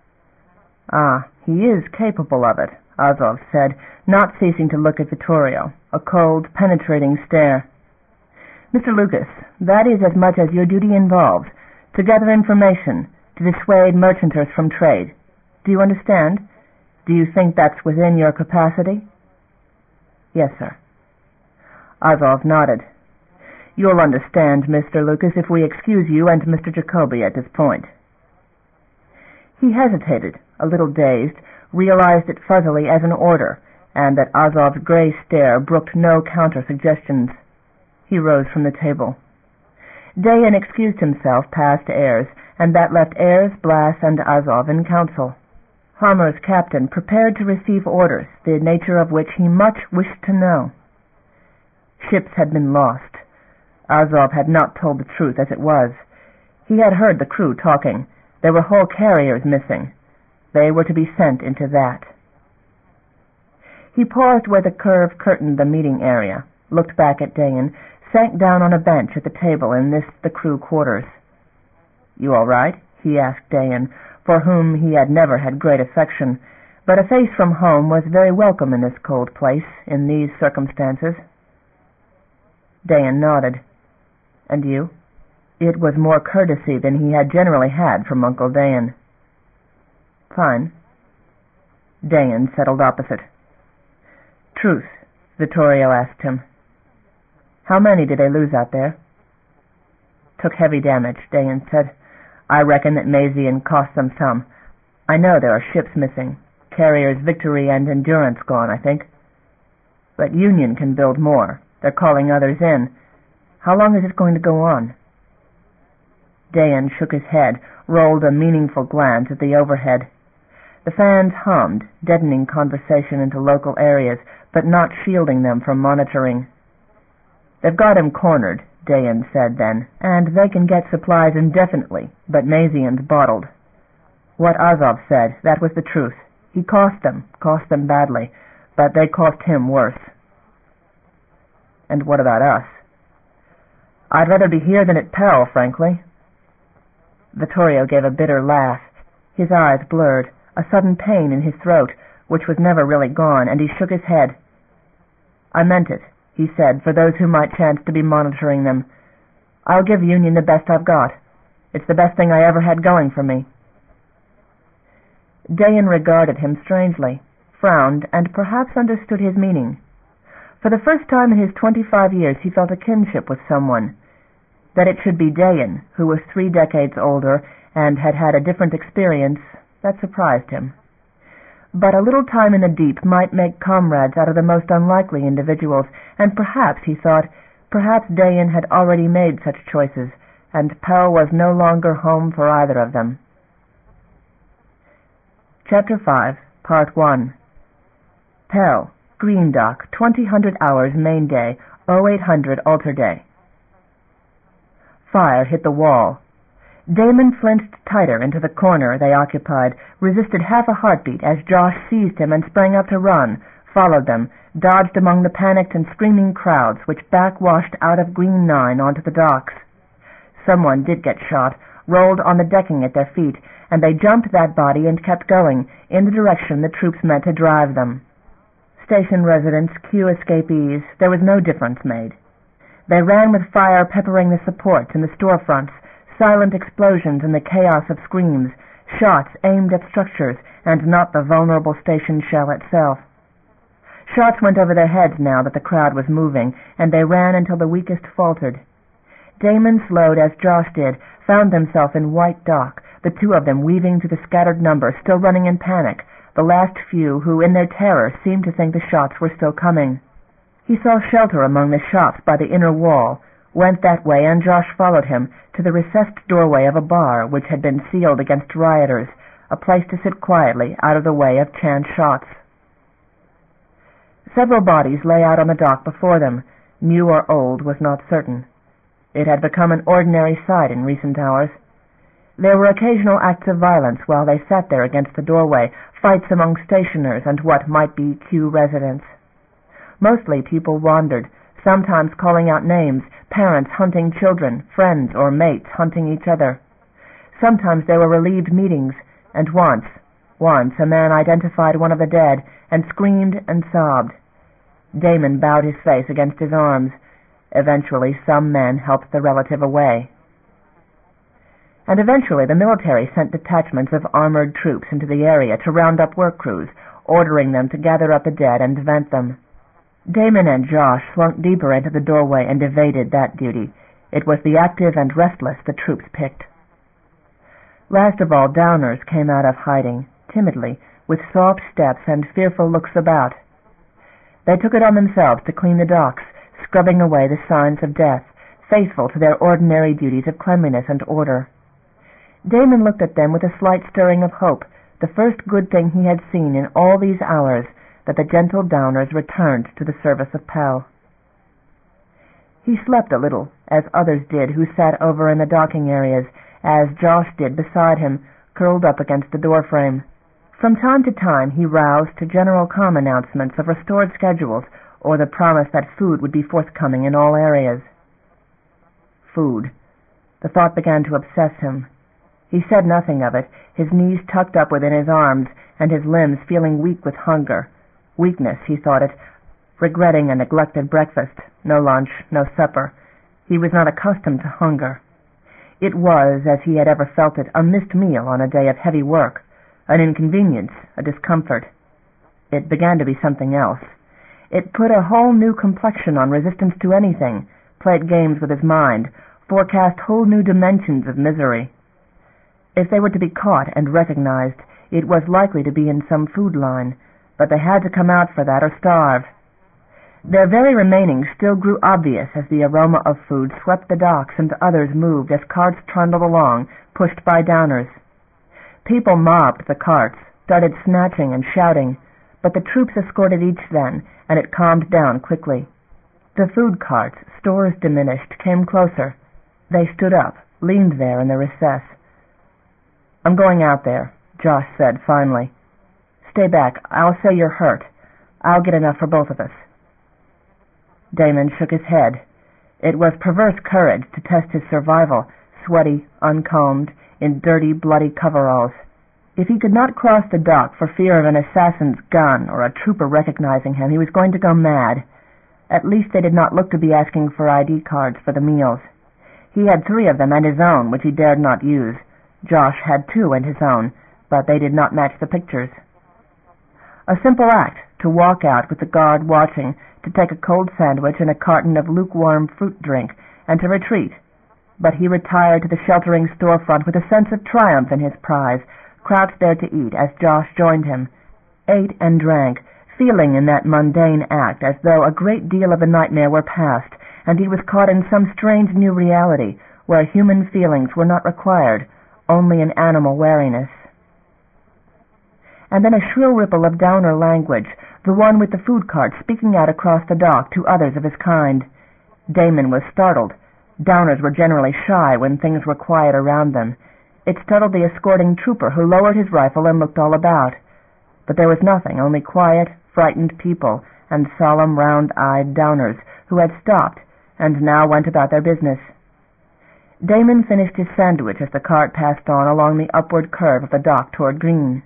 "Ah, he is capable of it," Azov said, not ceasing to look at Vittorio, a cold, penetrating stare. "Mr. Lucas, that is as much as your duty involves, to gather information, to dissuade merchanters from trade. Do you understand? Do you think that's within your capacity?" "Yes, sir." Azov nodded. "You'll understand, Mr. Lucas, if we excuse you and Mr. Jacoby at this point." He hesitated, a little dazed, realized it fuzzily as an order, and that Azov's gray stare brooked no counter-suggestions. He rose from the table. Dayan excused himself past Ayres, and that left Ayres, Blas, and Azov in council. Hammer's captain prepared to receive orders, the nature of which he much wished to know. Ships had been lost. Azov had not told the truth as it was. He had heard the crew talking. There were whole carriers missing. They were to be sent into that. He paused where the curve curtained the meeting area, looked back at Dayan, sank down on a bench at the table in the crew quarters. "You all right?" he asked Dayan, for whom he had never had great affection, but a face from home was very welcome in this cold place, in these circumstances. Dayan nodded. "And you?" It was more courtesy than he had generally had from Uncle Dayan. "Fine." Dayan settled opposite. "Truth," Vittorio asked him. "How many did they lose out there?" "Took heavy damage," Dayan said. "I reckon that Mazian cost them some. I know there are ships missing. Carriers Victory and Endurance gone, I think. But Union can build more. They're calling others in. How long is it going to go on?" Dayan shook his head, rolled a meaningful glance at the overhead. The fans hummed, deadening conversation into local areas, but not shielding them from monitoring. "They've got him cornered," Dayan said then, "and they can get supplies indefinitely, but Mazian's bottled. What Azov said, that was the truth. He cost them badly, but they cost him worse." "And what about us?" "I'd rather be here than at Pell, frankly." Vittorio gave a bitter laugh. His eyes blurred, a sudden pain in his throat, which was never really gone, and he shook his head. "I meant it," he said, for those who might chance to be monitoring them. "I'll give Union the best I've got. It's the best thing I ever had going for me." Dayan regarded him strangely, frowned, and perhaps understood his meaning. For the first time in his 25 years he felt a kinship with someone. That it should be Dayan, who was 3 decades older and had had a different experience, that surprised him. But a little time in the deep might make comrades out of the most unlikely individuals, and perhaps, he thought, perhaps Dayan had already made such choices, and Pell was no longer home for either of them. Chapter 5, Part 1. Pell, Green Dock, 2000 hours main day, 0800 alter day. Fire hit the wall. Damon flinched tighter into the corner they occupied, resisted half a heartbeat as Josh seized him and sprang up to run, followed them, dodged among the panicked and screaming crowds which backwashed out of Green 9 onto the docks. Someone did get shot, rolled on the decking at their feet, and they jumped that body and kept going, in the direction the troops meant to drive them. Station residents, queue escapees, there was no difference made. They ran with fire peppering the supports and the storefronts, silent explosions in the chaos of screams, shots aimed at structures and not the vulnerable station shell itself. Shots went over their heads now that the crowd was moving, and they ran until the weakest faltered. Damon slowed as Josh did, found himself in White Dock, the two of them weaving through the scattered number, still running in panic, the last few who in their terror seemed to think the shots were still coming. He saw shelter among the shops by the inner wall, went that way, and Josh followed him to the recessed doorway of a bar which had been sealed against rioters, a place to sit quietly out of the way of chance shots. Several bodies lay out on the dock before them. New or old was not certain. It had become an ordinary sight in recent hours. There were occasional acts of violence while they sat there against the doorway, fights among stationers and what might be queue residents. Mostly people wandered, sometimes calling out names, parents hunting children, friends or mates hunting each other. Sometimes there were relieved meetings, and once a man identified one of the dead and screamed and sobbed. Damon bowed his face against his arms. Eventually some men helped the relative away. And eventually the military sent detachments of armored troops into the area to round up work crews, ordering them to gather up the dead and vent them. Damon and Josh slunk deeper into the doorway and evaded that duty. It was the active and restless the troops picked. Last of all, downers came out of hiding, timidly, with soft steps and fearful looks about. They took it on themselves to clean the docks, scrubbing away the signs of death, faithful to their ordinary duties of cleanliness and order. Damon looked at them with a slight stirring of hope, the first good thing he had seen in all these hours, that the gentle Downers returned to the service of Pell. He slept a little, as others did who sat over in the docking areas, as Josh did beside him, curled up against the door-frame. From time to time he roused to general calm announcements of restored schedules, or the promise that food would be forthcoming in all areas. Food. The thought began to obsess him. He said nothing of it, his knees tucked up within his arms, and his limbs feeling weak with hunger. Weakness, he thought it, regretting a neglected breakfast, no lunch, no supper. He was not accustomed to hunger. It was, as he had ever felt it, a missed meal on a day of heavy work, an inconvenience, a discomfort. It began to be something else. It put a whole new complexion on resistance to anything, played games with his mind, forecast whole new dimensions of misery. If they were to be caught and recognized, it was likely to be in some food line, but they had to come out for that or starve. Their very remaining still grew obvious as the aroma of food swept the docks and others moved as carts trundled along, pushed by Downers. People mobbed the carts, started snatching and shouting, but the troops escorted each then, and it calmed down quickly. The food carts, stores diminished, came closer. They stood up, leaned there in the recess. "I'm going out there," Josh said finally. "Stay back. I'll say you're hurt. I'll get enough for both of us." Damon shook his head. It was perverse courage to test his survival, sweaty, uncombed, in dirty, bloody coveralls. If he could not cross the dock for fear of an assassin's gun or a trooper recognizing him, he was going to go mad. At least they did not look to be asking for ID cards for the meals. He had 3 of them and his own, which he dared not use. Josh had 2 and his own, but they did not match the pictures. A simple act, to walk out with the guard watching, to take a cold sandwich and a carton of lukewarm fruit drink, and to retreat. But he retired to the sheltering storefront with a sense of triumph in his prize, crouched there to eat as Josh joined him, ate and drank, feeling in that mundane act as though a great deal of the nightmare were past, and he was caught in some strange new reality where human feelings were not required, only an animal wariness. And then a shrill ripple of Downer language, the one with the food cart speaking out across the dock to others of his kind. Damon was startled. Downers were generally shy when things were quiet around them. It startled the escorting trooper, who lowered his rifle and looked all about. But there was nothing, only quiet, frightened people and solemn, round-eyed Downers who had stopped and now went about their business. Damon finished his sandwich as the cart passed on along the upward curve of the dock toward Green.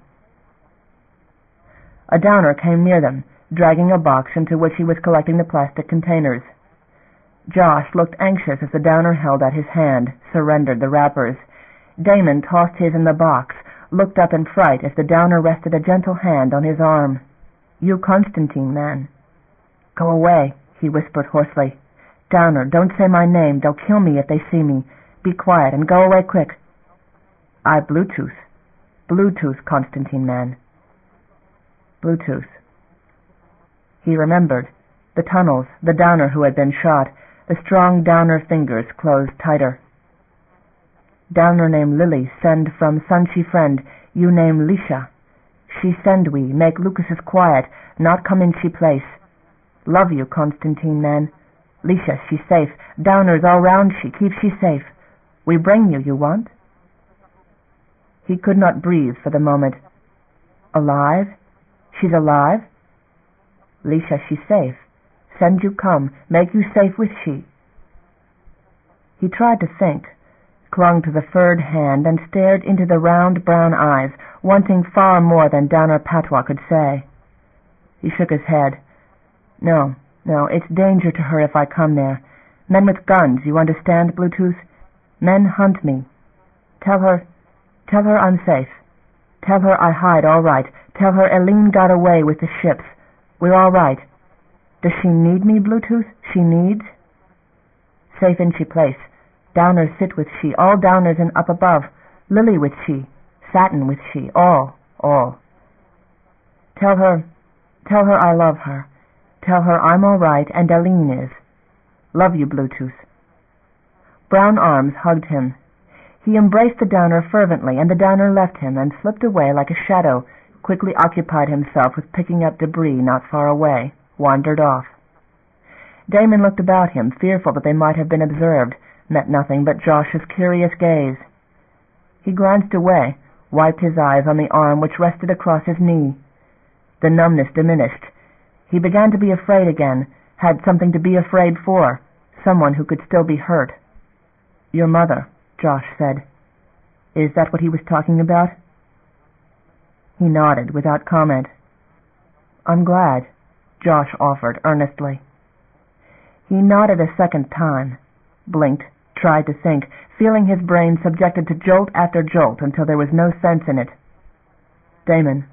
A Downer came near them, dragging a box into which he was collecting the plastic containers. Josh looked anxious as the Downer held out his hand, surrendered the wrappers. Damon tossed his in the box, looked up in fright as the Downer rested a gentle hand on his arm. "You Constantine, man." "Go away," he whispered hoarsely. "Downer, don't say my name. They'll kill me if they see me. Be quiet and go away quick." "I Bluetooth. Bluetooth, Constantine, man." Bluetooth. He remembered. The tunnels, the Downer who had been shot, the strong Downer fingers closed tighter. "Downer name Lily, send from son she friend, you name Lisha. She send we, make Lucas's quiet, not come in she place. Love you, Constantine, man. Lisha, she safe, Downers all round she, keep she safe. We bring you want?" He could not breathe for the moment. "Alive? She's alive? Lisha, she safe. Send you come, make you safe with she." He tried to think, clung to the furred hand, and stared into the round brown eyes, wanting far more than Downer patois could say. He shook his head. No, it's danger to her if I come there. Men with guns, you understand, Bluetooth? Men hunt me. Tell her I'm safe. Tell her I hide all right. Tell her Eileen got away with the ships. We're all right. Does she need me, Bluetooth? She needs? Safe in she place. Downers sit with she, all Downers and up above. Lily with she, Satin with she, all. Tell her I love her. Tell her I'm all right and Eileen is. Love you, Bluetooth. Brown arms hugged him. He embraced the downer fervently, and the downer left him and slipped away like a shadow, quickly occupied himself with picking up debris not far away, wandered off. Damon looked about him, fearful that they might have been observed, met nothing but Josh's curious gaze. He glanced away, wiped his eyes on the arm which rested across his knee. The numbness diminished. He began to be afraid again, had something to be afraid for, someone who could still be hurt. "Your mother," Josh said. "Is that what he was talking about?" He nodded without comment. "I'm glad," Josh offered earnestly. He nodded a second time, blinked, tried to think, feeling his brain subjected to jolt after jolt until there was no sense in it. "Damon."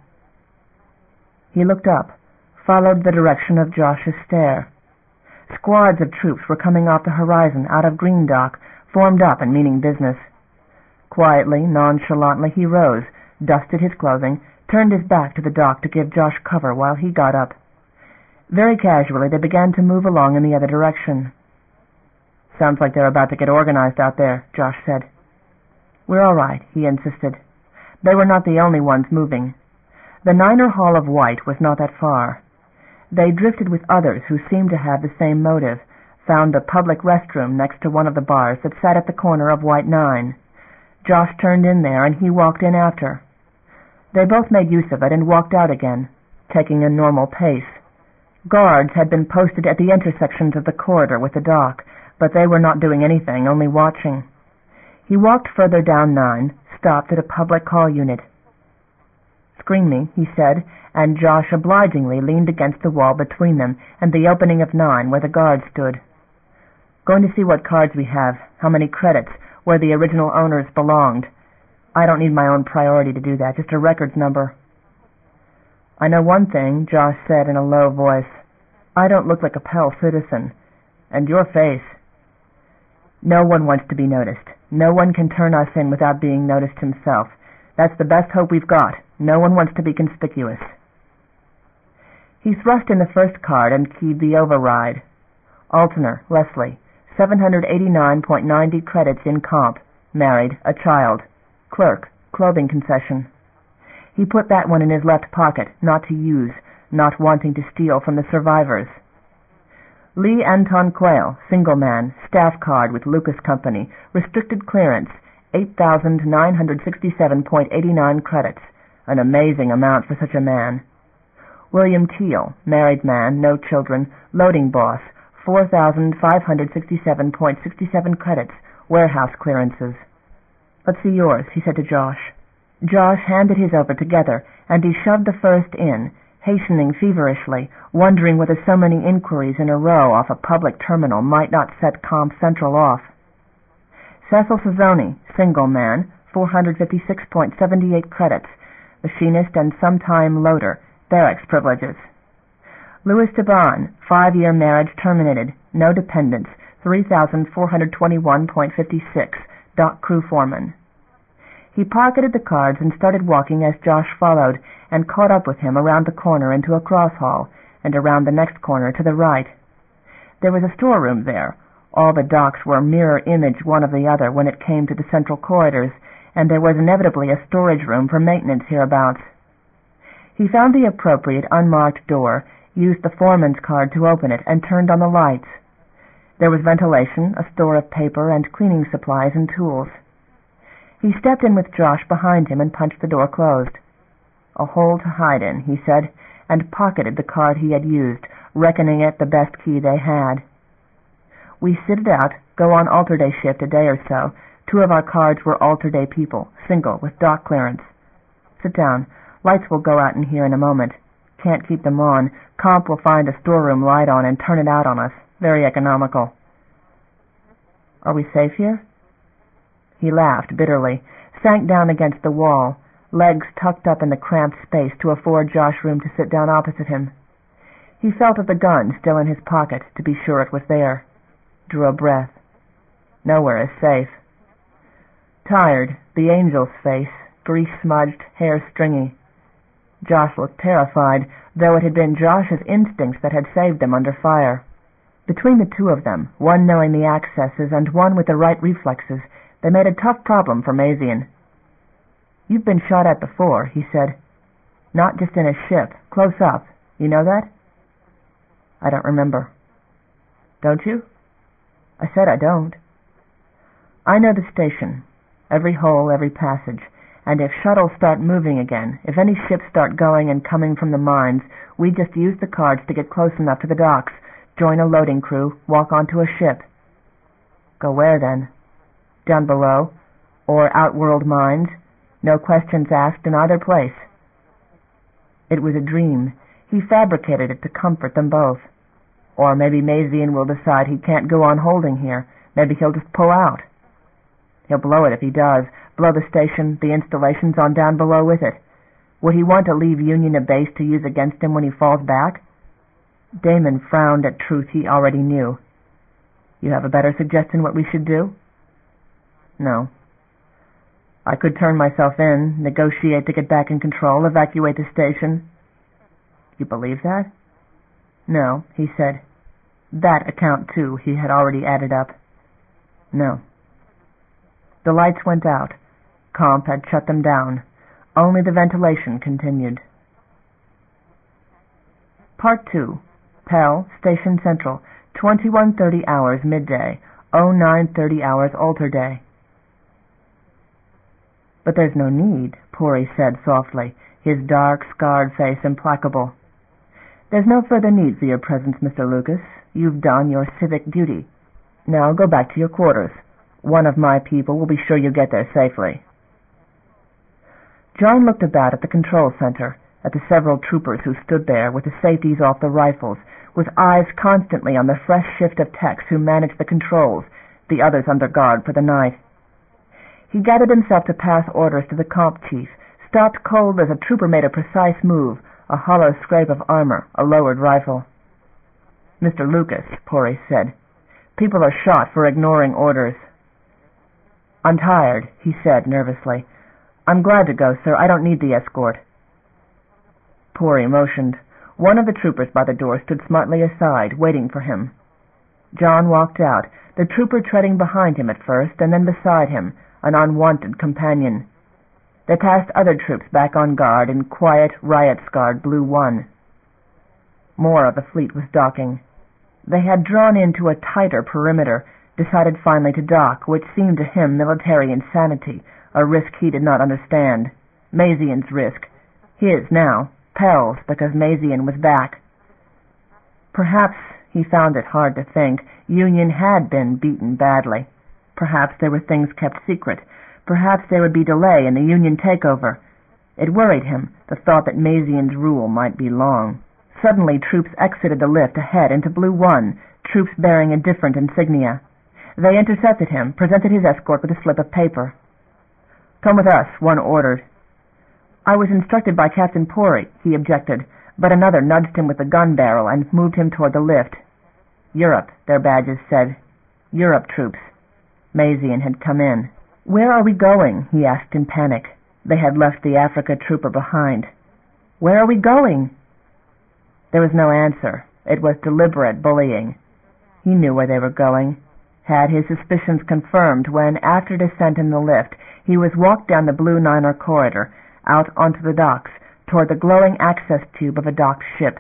He looked up, followed the direction of Josh's stare. Squads of troops were coming off the horizon out of Green Dock, formed up and meaning business. Quietly, nonchalantly, he rose, dusted his clothing, turned his back to the dock to give Josh cover while he got up. Very casually they began to move along in the other direction. "Sounds like they're about to get organized out there," Josh said. "We're all right," he insisted. They were not the only ones moving. The Niner Hall of White was not that far. They drifted with others who seemed to have the same motive, found a public restroom next to one of the bars that sat at the corner of White 9. Josh turned in there, and he walked in after. They both made use of it and walked out again, taking a normal pace. Guards had been posted at the intersections of the corridor with the dock, but they were not doing anything, only watching. He walked further down 9, stopped at a public call unit. "Screen me," he said, and Josh obligingly leaned against the wall between them and the opening of 9 where the guard stood. "Going to see what cards we have, how many credits, where the original owners belonged. I don't need my own priority to do that, just a records number." "I know one thing," Josh said in a low voice. "I don't look like a Pell citizen. And your face." "No one wants to be noticed. No one can turn us in without being noticed himself. That's the best hope we've got. No one wants to be conspicuous." He thrust in the first card and keyed the override. "Alterner, Leslie, 789.90 credits in comp. Married, a child. Clerk, clothing concession." He put that one in his left pocket, not to use, not wanting to steal from the survivors. Lee Anton Quayle, single man, staff card with Lucas Company, restricted clearance, 8,967.89 credits, an amazing amount for such a man. William Teal, married man, no children, loading boss, 4,567.67 credits, warehouse clearances. "Let's see yours," he said to Josh. Josh handed his over together, and he shoved the first in, hastening feverishly, wondering whether so many inquiries in a row off a public terminal might not set Comp Central off. Cecil Sazzoni, single man, 456.78 credits, machinist and sometime loader, barracks privileges. Louis Taban, 5-year marriage terminated, no dependents, 3,421.56, dock crew foreman. He pocketed the cards and started walking as Josh followed, and caught up with him around the corner into a cross hall, and around the next corner to the right. There was a storeroom there. All the docks were mirror image one of the other when it came to the central corridors, and there was inevitably a storage room for maintenance hereabouts. He found the appropriate unmarked door, used the foreman's card to open it, and turned on the lights. There was ventilation, a store of paper and cleaning supplies and tools. He stepped in with Josh behind him and punched the door closed. "A hole to hide in," he said, and pocketed the card he had used, reckoning it the best key they had. "We sit it out, go on alter-day shift a day or so. 2 of our cards were alter-day people, single, with dock clearance. Sit down. Lights will go out in here in a moment. Can't keep them on. Comp will find a storeroom light on and turn it out on us. Very economical." "Are we safe here?" He laughed bitterly, sank down against the wall, legs tucked up in the cramped space to afford Josh room to sit down opposite him. He felt of the gun still in his pocket to be sure it was there. Drew a breath. Nowhere is safe. Tired, the angel's face, grease-smudged, hair stringy. Josh looked terrified, though it had been Josh's instincts that had saved them under fire. Between the 2 of them, one knowing the accesses and one with the right reflexes, They made a tough problem for Mazian. "You've been shot at before," he said. "Not just in a ship, close up. You know that?" "I don't remember." "Don't you?" "I said I don't." "I know the station, every hole, every passage, and if shuttles start moving again, if any ships start going and coming from the mines, we just use the cards to get close enough to the docks, join a loading crew, walk onto a ship." "Go where, then?" "Down below, or outworld mines. No questions asked in either place." It was a dream. He fabricated it to comfort them both. Or maybe Mazian will decide he can't go on holding here. Maybe he'll just pull out. He'll blow it if he does, blow the station, the installations on down below with it. Would he want to leave Union a base to use against him when he falls back? Damon frowned at truth he already knew. "You have a better suggestion what we should do?" "No. I could turn myself in, negotiate to get back in control, evacuate the station." "You believe that?" "No," he said. That account, too, he had already added up. "No." The lights went out. Comp had shut them down. Only the ventilation continued. Part 2. Pell, Station Central, 21:30 hours midday, 09:30 hours alter day. "But there's no need," Pori said softly, his dark, scarred face implacable. "There's no further need for your presence, Mr. Lucas. You've done your civic duty. Now go back to your quarters. One of my people will be sure you get there safely." John looked about at the control center, at the several troopers who stood there with the safeties off the rifles, with eyes constantly on the fresh shift of techs who managed the controls, the others under guard for the night. He gathered himself to pass orders to the comp chief, stopped cold as a trooper made a precise move, a hollow scrape of armor, a lowered rifle. "Mr. Lucas," Pori said, "people are shot for ignoring orders." "I'm tired," he said nervously. "I'm glad to go, sir. I don't need the escort." Pori motioned. One of the troopers by the door stood smartly aside, waiting for him. John walked out, the trooper treading behind him at first, and then beside him, an unwanted companion. They passed other troops back on guard in quiet, riot-scarred Blue 1. More of the fleet was docking. They had drawn into a tighter perimeter, decided finally to dock, which seemed to him military insanity, a risk he did not understand. Mazian's risk. His now. Pell's, because Mazian was back. Perhaps, he found it hard to think, Union had been beaten badly. Perhaps there were things kept secret. Perhaps there would be delay in the Union takeover. It worried him, the thought that Mazian's rule might be long. Suddenly troops exited the lift ahead into Blue 1, troops bearing a different insignia. They intercepted him, presented his escort with a slip of paper. "Come with us," one ordered. "I was instructed by Captain Pori," he objected, but another nudged him with the gun barrel and moved him toward the lift. "Europe," their badges said. "Europe troops." Mazian had come in. "Where are we going?" he asked in panic. They had left the Africa trooper behind. "Where are we going?" There was no answer. It was deliberate bullying. He knew where they were going. Had his suspicions confirmed when, after descent in the lift, he was walked down the Blue Niner corridor, out onto the docks, toward the glowing access tube of a docked ship.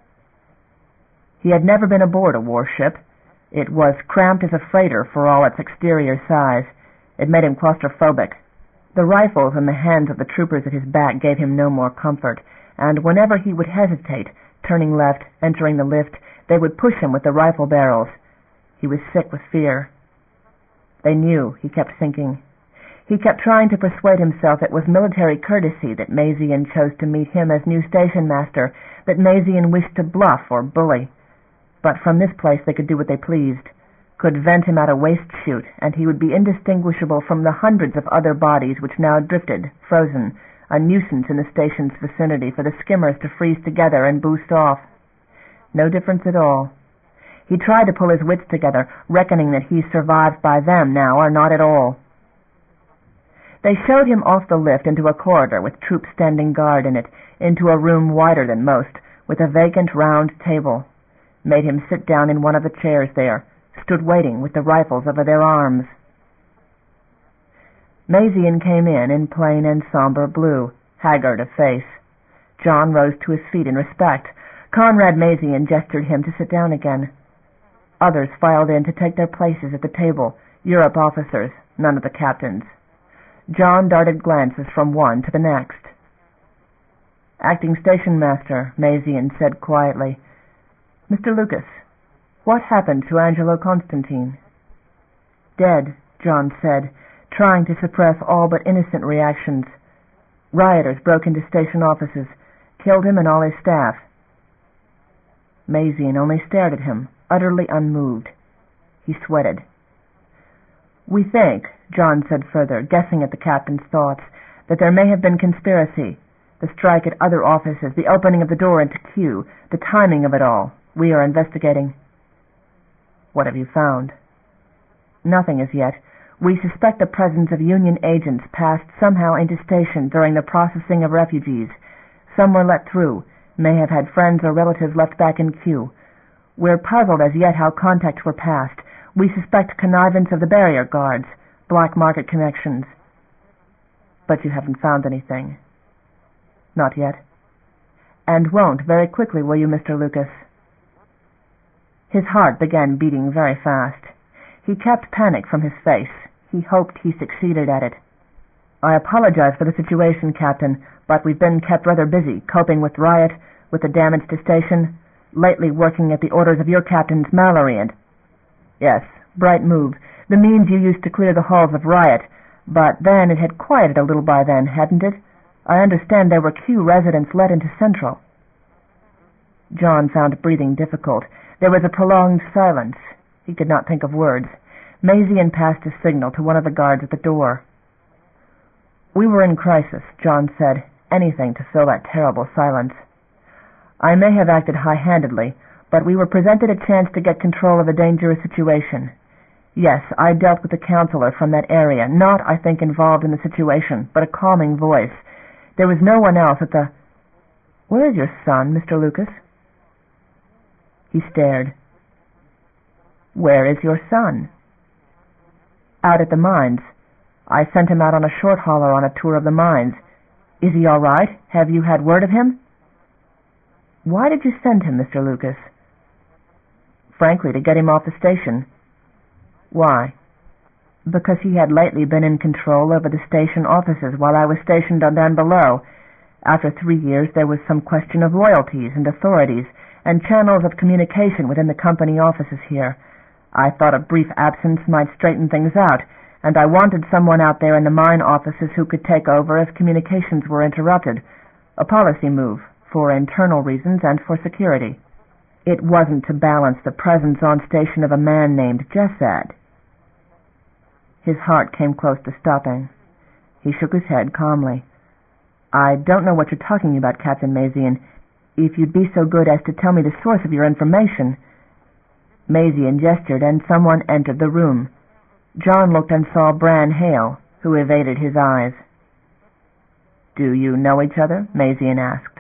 He had never been aboard a warship. It was cramped as a freighter for all its exterior size. It made him claustrophobic. The rifles in the hands of the troopers at his back gave him no more comfort, and whenever he would hesitate, turning left, entering the lift, they would push him with the rifle barrels. He was sick with fear. They knew, he kept thinking. He kept trying to persuade himself it was military courtesy that Mazian chose to meet him as new station master, that Mazian wished to bluff or bully. But from this place they could do what they pleased, could vent him at a waste chute, and he would be indistinguishable from the hundreds of other bodies which now drifted, frozen, a nuisance in the station's vicinity for the skimmers to freeze together and boost off. No difference at all. He tried to pull his wits together, reckoning that he survived by them now or not at all. They showed him off the lift into a corridor with troops standing guard in it, into a room wider than most, with a vacant round table. Made him sit down in one of the chairs there, stood waiting with the rifles over their arms. Mazian came in plain and somber blue, haggard of face. John rose to his feet in respect. Conrad Mazian gestured him to sit down again. Others filed in to take their places at the table, Europe officers, none of the captains. John darted glances from one to the next. "Acting Station Master," Mazian said quietly. "Mr. Lucas, what happened to Angelo Constantine?" "Dead," John said, trying to suppress all but innocent reactions. "Rioters broke into station offices, killed him and all his staff." Mazian only stared at him, utterly unmoved. He sweated. "We think," John said further, guessing at the captain's thoughts, "that there may have been conspiracy. The strike at other offices, the opening of the door into Q, the timing of it all. We are investigating." "What have you found?" "Nothing as yet. We suspect the presence of Union agents passed somehow into station during the processing of refugees. Some were let through, may have had friends or relatives left back in Q. We're puzzled as yet how contacts were passed. We suspect connivance of the barrier guards, black market connections." "But you haven't found anything?" "Not yet." "And won't very quickly, will you, Mr. Lucas?" His heart began beating very fast. He kept panic from his face. He hoped he succeeded at it. "I apologize for the situation, Captain, but we've been kept rather busy, coping with riot, with the damage to station, lately working at the orders of your Captains Mallory and—" "Yes, bright move. The means you used to clear the halls of riot. But then it had quieted a little by then, hadn't it? I understand there were Q residents let into Central." John found breathing difficult. There was a prolonged silence. He could not think of words. Mazian passed a signal to one of the guards at the door. "We were in crisis," John said, anything to fill that terrible silence. "I may have acted high-handedly, but we were presented a chance to get control of a dangerous situation. Yes, I dealt with the counselor from that area, not, I think, involved in the situation, but a calming voice. There was no one else at the—" "Where is your son, Mr. Lucas?" He stared. "Where is your son?" "Out at the mines. I sent him out on a short hauler on a tour of the mines. Is he all right? Have you had word of him?" "Why did you send him, Mr. Lucas?" "Frankly, to get him off the station." "Why?" "Because he had lately been in control over the station offices while I was stationed down below. After 3 years there was some question of loyalties and authorities and channels of communication within the company offices here. I thought a brief absence might straighten things out, and I wanted someone out there in the mine offices who could take over if communications were interrupted. A policy move, for internal reasons and for security. It wasn't to balance the presence on station of a man named Jessad." His heart came close to stopping. He shook his head calmly. "I don't know what you're talking about, Captain Mazian. If you'd be so good as to tell me the source of your information—" Mazian gestured, and someone entered the room. John looked and saw Bran Hale, who evaded his eyes. "Do you know each other?" Mazian asked.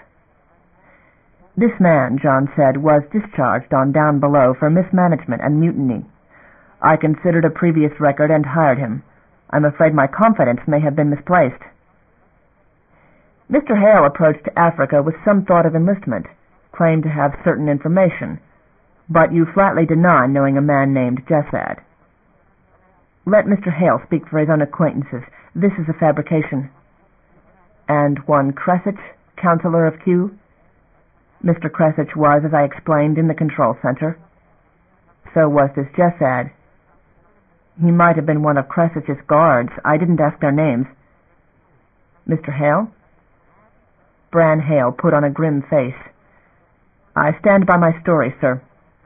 "This man," John said, "was discharged on down below for mismanagement and mutiny. I considered a previous record and hired him. I'm afraid my confidence may have been misplaced." "Mr. Hale approached Africa with some thought of enlistment, claimed to have certain information, but you flatly deny knowing a man named Jessad." "Let Mr. Hale speak for his own acquaintances. This is a fabrication." "And one Kressich, counselor of Q?" "Mr. Kressich was, as I explained, in the control center." "So was this Jessad." "He might have been one of Kressich's guards. I didn't ask their names." "Mr. Hale?" Bran Hale put on a grim face. "I stand by my story, sir."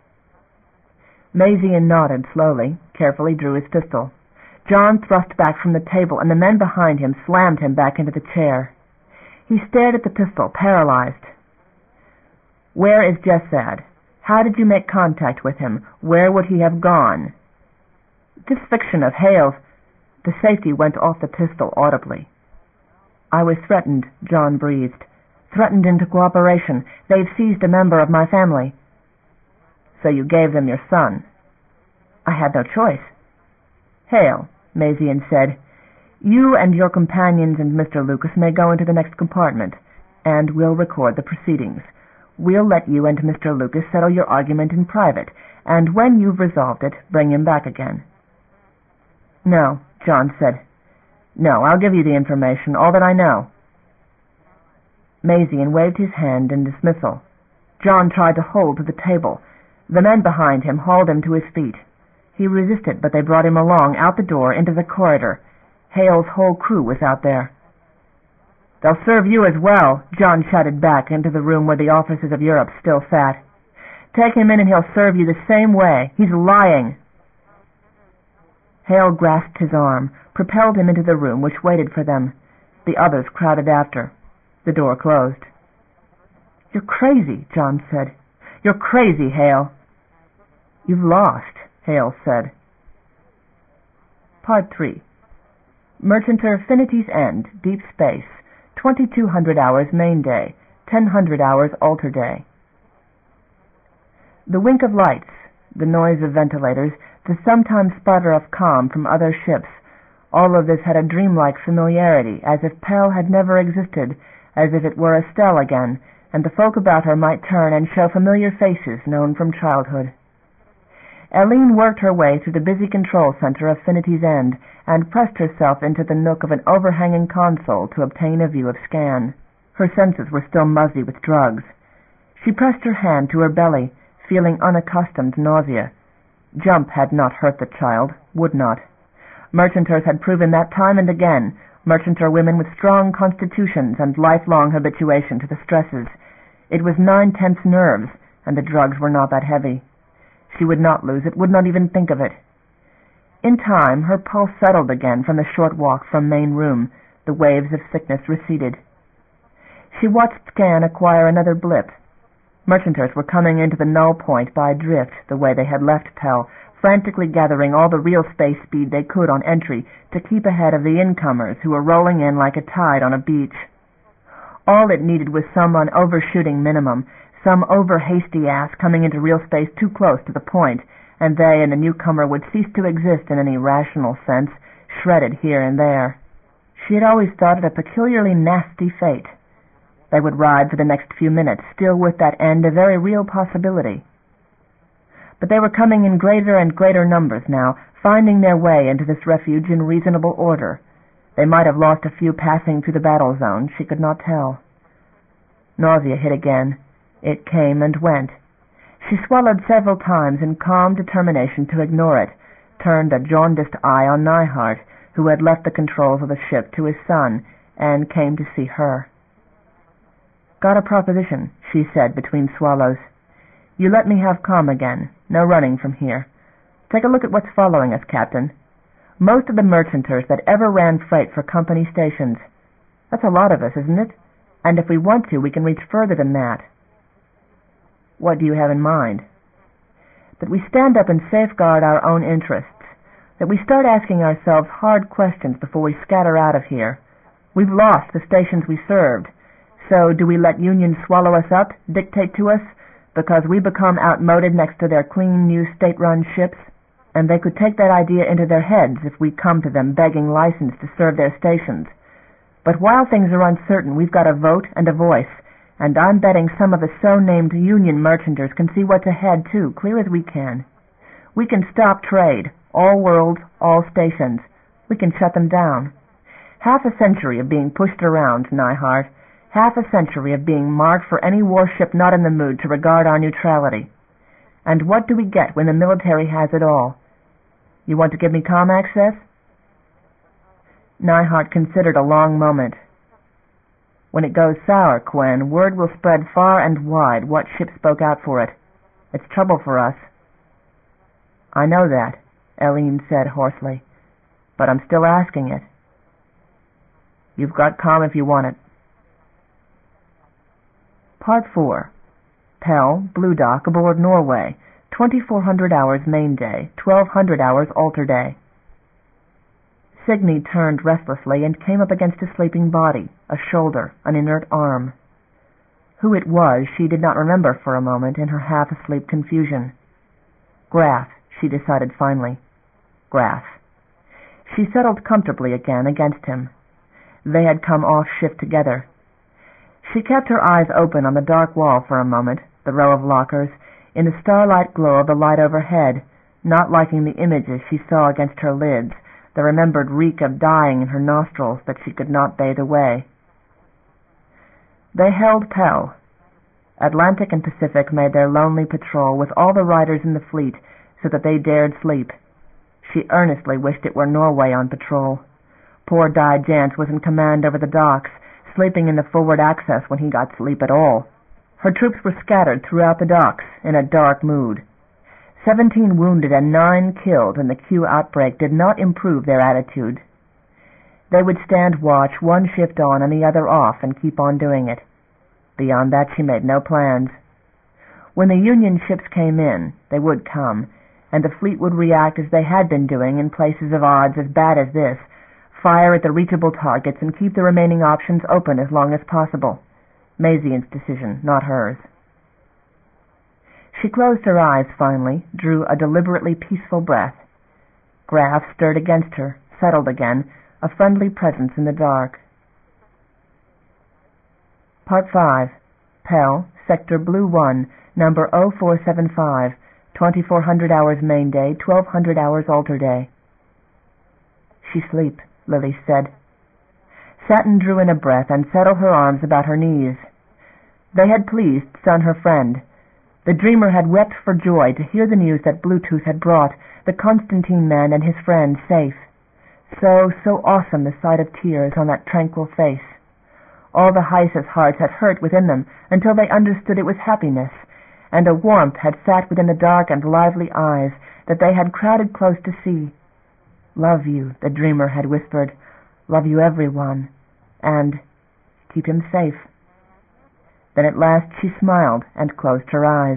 Mazian nodded slowly, carefully drew his pistol. John thrust back from the table, and the men behind him slammed him back into the chair. He stared at the pistol, paralyzed. "Where is Jessad? How did you make contact with him? Where would he have gone?" This fiction of Hale's— The safety went off the pistol audibly. "I was threatened," John breathed. "Threatened into cooperation. They've seized a member of my family." "So you gave them your son?" "I had no choice." "Hale," Mazian said, You and your companions and Mr. Lucas may go into the next compartment, and we'll record the proceedings. We'll let you and Mr. Lucas settle your argument in private, and when you've resolved it, bring him back again." "No," John said. "No, I'll give you the information, all that I know." Mazian waved his hand in dismissal. John tried to hold to the table. The men behind him hauled him to his feet. He resisted, but they brought him along, out the door, into the corridor. Hale's whole crew was out there. "They'll serve you as well," John shouted back into the room where the officers of Europe still sat. "Take him in and he'll serve you the same way. He's lying." Hale grasped his arm, propelled him into the room which waited for them. The others crowded after. The door closed. "You're crazy," John said. "You're crazy, Hale." "You've lost," Hale said. Part 3. Mercanter Finity's End, Deep Space, 2200 hours main day, 1000 hours alter day. The wink of lights, the noise of ventilators, the sometimes sputter of calm from other ships, all of this had a dreamlike familiarity, as if Pell had never existed, as if it were Estelle again, and the folk about her might turn and show familiar faces known from childhood. Eileen worked her way through the busy control center of Finity's End and pressed herself into the nook of an overhanging console to obtain a view of Scan. Her senses were still muzzy with drugs. She pressed her hand to her belly, feeling unaccustomed nausea. Jump had not hurt the child, would not. Merchanters had proven that time and again, merchanter women with strong constitutions and lifelong habituation to the stresses. It was 9/10 nerves, and the drugs were not that heavy. She would not lose it, would not even think of it. In time, her pulse settled again from the short walk from main room. The waves of sickness receded. She watched Scan acquire another blip. Merchanters were coming into the null point by drift, the way they had left Pell, frantically gathering all the real space speed they could on entry to keep ahead of the incomers who were rolling in like a tide on a beach. All it needed was some overshooting minimum, some over-hasty ass coming into real space too close to the point, and they and the newcomer would cease to exist in any rational sense, shredded here and there. She had always thought it a peculiarly nasty fate. They would ride for the next few minutes, still with that end a very real possibility. But they were coming in greater and greater numbers now, finding their way into this refuge in reasonable order. They might have lost a few passing through the battle zone, she could not tell. Nausea hit again. It came and went. She swallowed several times in calm determination to ignore it, turned a jaundiced eye on Neihardt, who had left the controls of the ship to his son, and came to see her. "Got a proposition," she said between swallows. "You let me have calm again. No running from here. Take a look at what's following us, Captain. Most of the merchanters that ever ran freight for company stations. That's a lot of us, isn't it? And if we want to, we can reach further than that." "What do you have in mind?" "That we stand up and safeguard our own interests. That we start asking ourselves hard questions before we scatter out of here. We've lost the stations we served. So do we let unions swallow us up, dictate to us, because we become outmoded next to their clean new state-run ships? And they could take that idea into their heads if we come to them begging license to serve their stations. But while things are uncertain, we've got a vote and a voice, and I'm betting some of the so-named union merchanters can see what's ahead, too, clear as we can. We can stop trade, all worlds, all stations. We can shut them down. Half a century of being pushed around, Neihardt. Half a century of being marked for any warship not in the mood to regard our neutrality. And what do we get when the military has it all? You want to give me comm access?" Neihardt considered a long moment. "When it goes sour, Quen, word will spread far and wide what ship spoke out for it. It's trouble for us." "I know that," Eileen said hoarsely, "but I'm still asking it." "You've got comm if you want it." Part 4. Pell, Blue Dock, aboard Norway, 2400 hours main day, 1200 hours alter day. Signy turned restlessly and came up against a sleeping body, a shoulder, an inert arm. Who it was she did not remember for a moment in her half-asleep confusion. Graff, she decided finally. Graff. She settled comfortably again against him. They had come off shift together. She kept her eyes open on the dark wall for a moment, the row of lockers, in the starlight glow of the light overhead, not liking the images she saw against her lids, the remembered reek of dying in her nostrils that she could not bathe away. They held Pell. Atlantic and Pacific made their lonely patrol with all the riders in the fleet so that they dared sleep. She earnestly wished it were Norway on patrol. Poor Di Jance was in command over the docks, sleeping in the forward access when he got sleep at all. Her troops were scattered throughout the docks in a dark mood. 17 wounded and 9 killed in the Q outbreak did not improve their attitude. They would stand watch, one shift on and the other off, and keep on doing it. Beyond that she made no plans. When the Union ships came in, they would come, and the fleet would react as they had been doing in places of odds as bad as this, fire at the reachable targets and keep the remaining options open as long as possible. Mazian's decision, not hers. She closed her eyes finally, drew a deliberately peaceful breath. Graf stirred against her, settled again, a friendly presence in the dark. Part 5. Pell, Sector Blue 1, number 0475, 2400 hours main day, 1200 hours alter day. She sleep, Lily said. Satin drew in a breath and settled her arms about her knees. They had pleased Sun, her friend. The dreamer had wept for joy to hear the news that Bluetooth had brought the Constantine man and his friend safe. So awesome the sight of tears on that tranquil face. All the Heissa's hearts had hurt within them until they understood it was happiness, and a warmth had sat within the dark and lively eyes that they had crowded close to see. Love you, the dreamer had whispered. Love you, everyone. And keep him safe. Then at last she smiled and closed her eyes.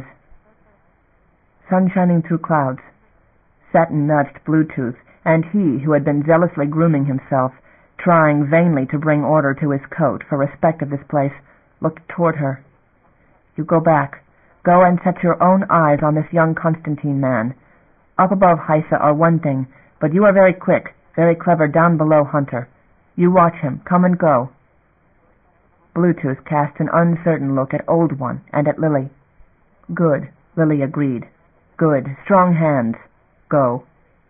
Sun shining through clouds. Satin nudged Bluetooth, and he, who had been zealously grooming himself, trying vainly to bring order to his coat for respect of this place, looked toward her. You go back. Go and set your own eyes on this young Constantine man. Up above Heissa are one thing, but you are very quick, very clever down below, Hunter. You watch him. Come and go. Bluetooth cast an uncertain look at Old One and at Lily. Good, Lily agreed. Good. Strong hands. Go.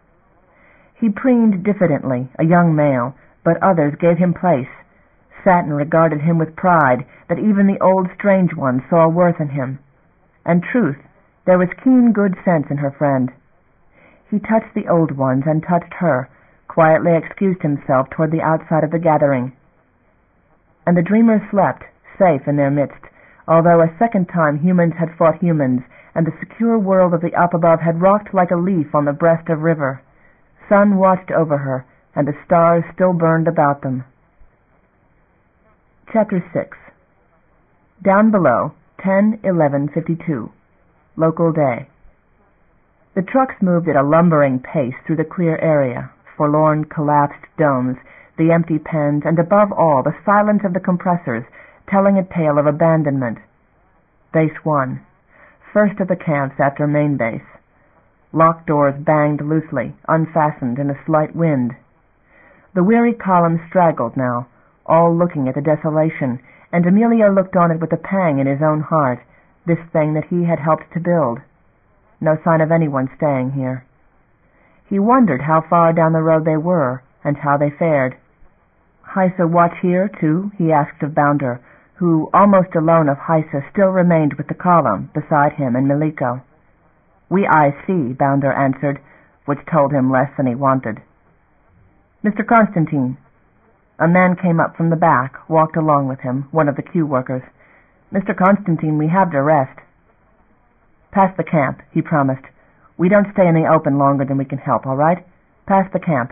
He preened diffidently, a young male, but others gave him place. Satin regarded him with pride that even the old strange one saw worth in him. And truth, there was keen good sense in her friend. He touched the old ones and touched her, quietly excused himself toward the outside of the gathering. And the dreamers slept, safe in their midst, although a second time humans had fought humans, and the secure world of the up above had rocked like a leaf on the breast of river. Sun watched over her, and the stars still burned about them. Chapter 6. Down below, 10:11:52. Local day. The trucks moved at a lumbering pace through the clear area, forlorn collapsed domes, the empty pens, and above all the silence of the compressors, telling a tale of abandonment. Base 1. First of the camps after main base. Lock doors banged loosely, unfastened in a slight wind. The weary column straggled now, all looking at the desolation, and Emilio looked on it with a pang in his own heart, this thing that he had helped to build. No sign of anyone staying here. He wondered how far down the road they were, and how they fared. Heissa watch here, too? He asked of Bounder, who, almost alone of Heissa, still remained with the column, beside him and Miliko. We eyes see, Bounder answered, which told him less than he wanted. Mr. Constantine. A man came up from the back, walked along with him, one of the Q workers. Mr. Constantine, we have to rest. Past the camp, he promised. We don't stay in the open longer than we can help, all right? Past the camp.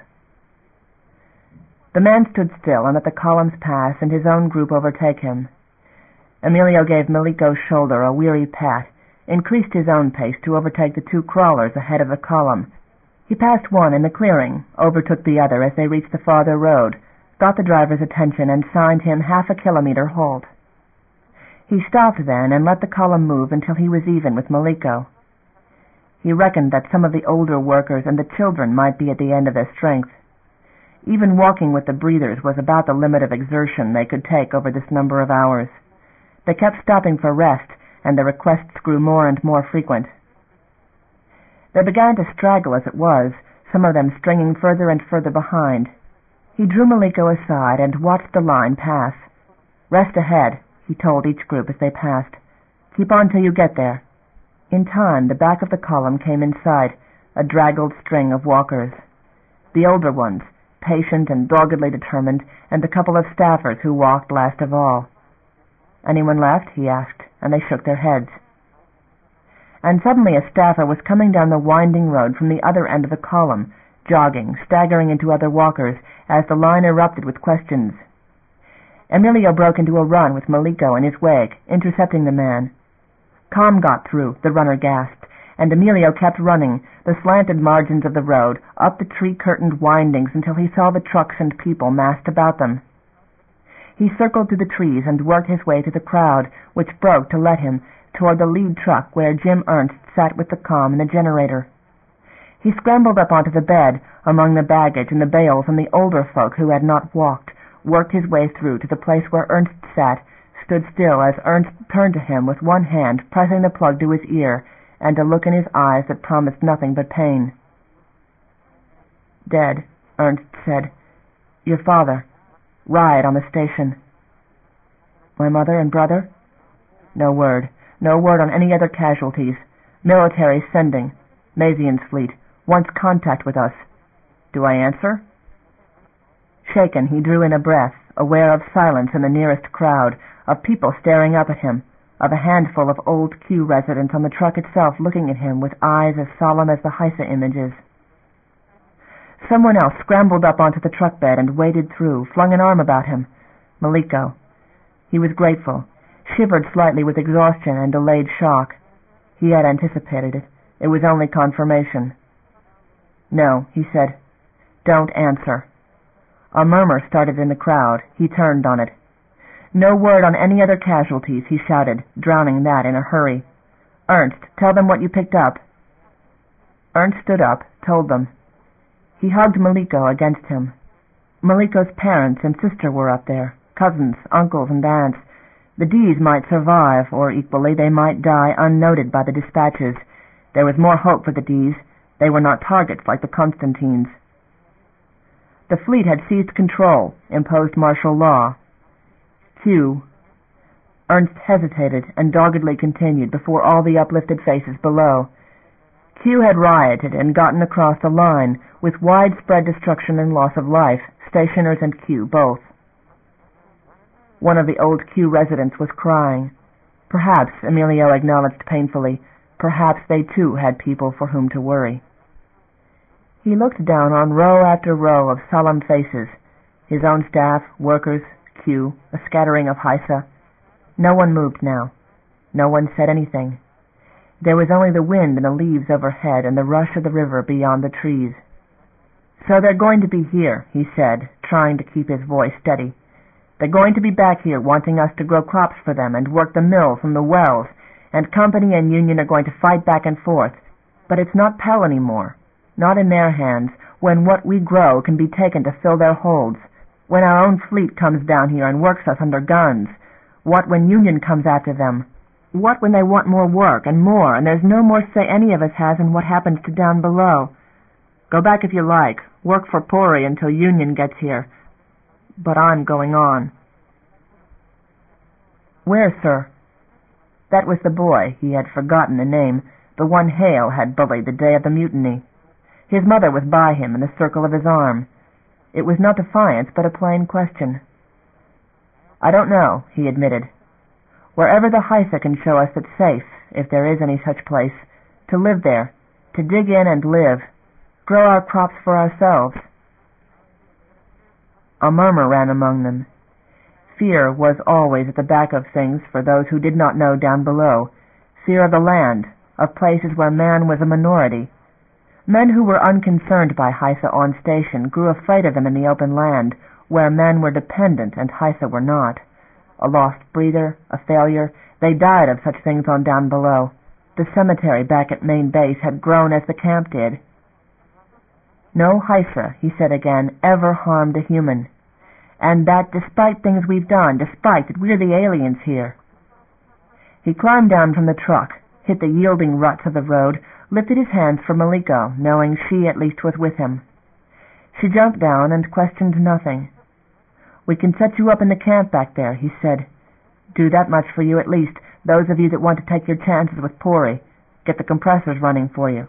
The man stood still and let the columns pass and his own group overtake him. Emilio gave Miliko's shoulder a weary pat, increased his own pace to overtake the two crawlers ahead of the column. He passed one in the clearing, overtook the other as they reached the farther road, got the driver's attention and signed him 1/2 kilometer halt. He stopped then and let the column move until he was even with Miliko. He reckoned that some of the older workers and the children might be at the end of their strength. Even walking with the breathers was about the limit of exertion they could take over this number of hours. They kept stopping for rest, and the requests grew more and more frequent. They began to straggle as it was, some of them stringing further and further behind. He drew Maliko aside and watched the line pass. "Rest ahead," he told each group as they passed. "Keep on till you get there." In time, the back of the column came in sight, a draggled string of walkers. The older ones, patient and doggedly determined, and the couple of staffers who walked last of all. "Anyone left?" he asked, and they shook their heads. And suddenly a staffer was coming down the winding road from the other end of the column, jogging, staggering into other walkers, as the line erupted with questions. Emilio broke into a run with Maliko in his wake, intercepting the man. "Com got through," the runner gasped, and Emilio kept running, the slanted margins of the road, up the tree-curtained windings until he saw the trucks and people massed about them. He circled through the trees and worked his way through the crowd, which broke to let him, toward the lead truck where Jim Ernst sat with the com and the generator. He scrambled up onto the bed, among the baggage and the bales and the older folk who had not walked, worked his way through to the place where Ernst sat, stood still as Ernst turned to him with one hand pressing the plug to his ear, and a look in his eyes that promised nothing but pain. "Dead," Ernst said. "Your father. Riot on the station." "My mother and brother?" "No word. No word on any other casualties. Military sending. Mazian's fleet. Wants contact with us. Do I answer?" Shaken, he drew in a breath, aware of silence in the nearest crowd, of people staring up at him, of a handful of old Q residents on the truck itself looking at him with eyes as solemn as the Heisa images. Someone else scrambled up onto the truck bed and waded through, flung an arm about him. Maliko. He was grateful, shivered slightly with exhaustion and delayed shock. He had anticipated it. It was only confirmation. "No," he said. "Don't answer." A murmur started in the crowd. He turned on it. "No word on any other casualties," he shouted, drowning that in a hurry. "Ernst, tell them what you picked up." Ernst stood up, told them. He hugged Maliko against him. Maliko's parents and sister were up there, cousins, uncles, and aunts. The D's might survive, or equally they might die unnoted by the dispatches. There was more hope for the D's. They were not targets like the Constantines. The fleet had seized control, imposed martial law. Q. Ernst hesitated and doggedly continued before all the uplifted faces below. Q had rioted and gotten across the line, with widespread destruction and loss of life, stationers and Q both. One of the old Q residents was crying. Perhaps, Emilio acknowledged painfully, perhaps they too had people for whom to worry. He looked down on row after row of solemn faces, his own staff, workers, Q, a scattering of Heisa. No one moved now. No one said anything. There was only the wind and the leaves overhead and the rush of the river beyond the trees. "So they're going to be here," he said, trying to keep his voice steady. "They're going to be back here wanting us to grow crops for them and work the mills and the wells, and company and union are going to fight back and forth. But it's not Pell anymore. Not in their hands, when what we grow can be taken to fill their holds. When our own fleet comes down here and works us under guns. What when union comes after them? What when they want more work and more, and there's no more say any of us has in what happens to down below? Go back if you like. Work for Pori until union gets here. But I'm going on." "Where, sir?" That was the boy. He had forgotten the name, the one Hale had bullied the day of the mutiny. His mother was by him in the circle of his arm. It was not defiance, but a plain question. "I don't know," he admitted. "Wherever the Heisa can show us it's safe, if there is any such place, to live there, to dig in and live, grow our crops for ourselves." A murmur ran among them. Fear was always at the back of things for those who did not know down below, fear of the land, of places where man was a minority. Men who were unconcerned by Heisa on station grew afraid of them in the open land, where men were dependent and Heisa were not. A lost breather, a failure, they died of such things on down below. The cemetery back at main base had grown as the camp did. No Heisa, he said again, ever harmed a human. And that despite things we've done, despite that we're the aliens here. He climbed down from the truck, hit the yielding ruts of the road, lifted his hands for Maliko, knowing she at least was with him. She jumped down and questioned nothing. "We can set you up in the camp back there," he said. "Do that much for you at least, those of you that want to take your chances with Pori. Get the compressors running for you."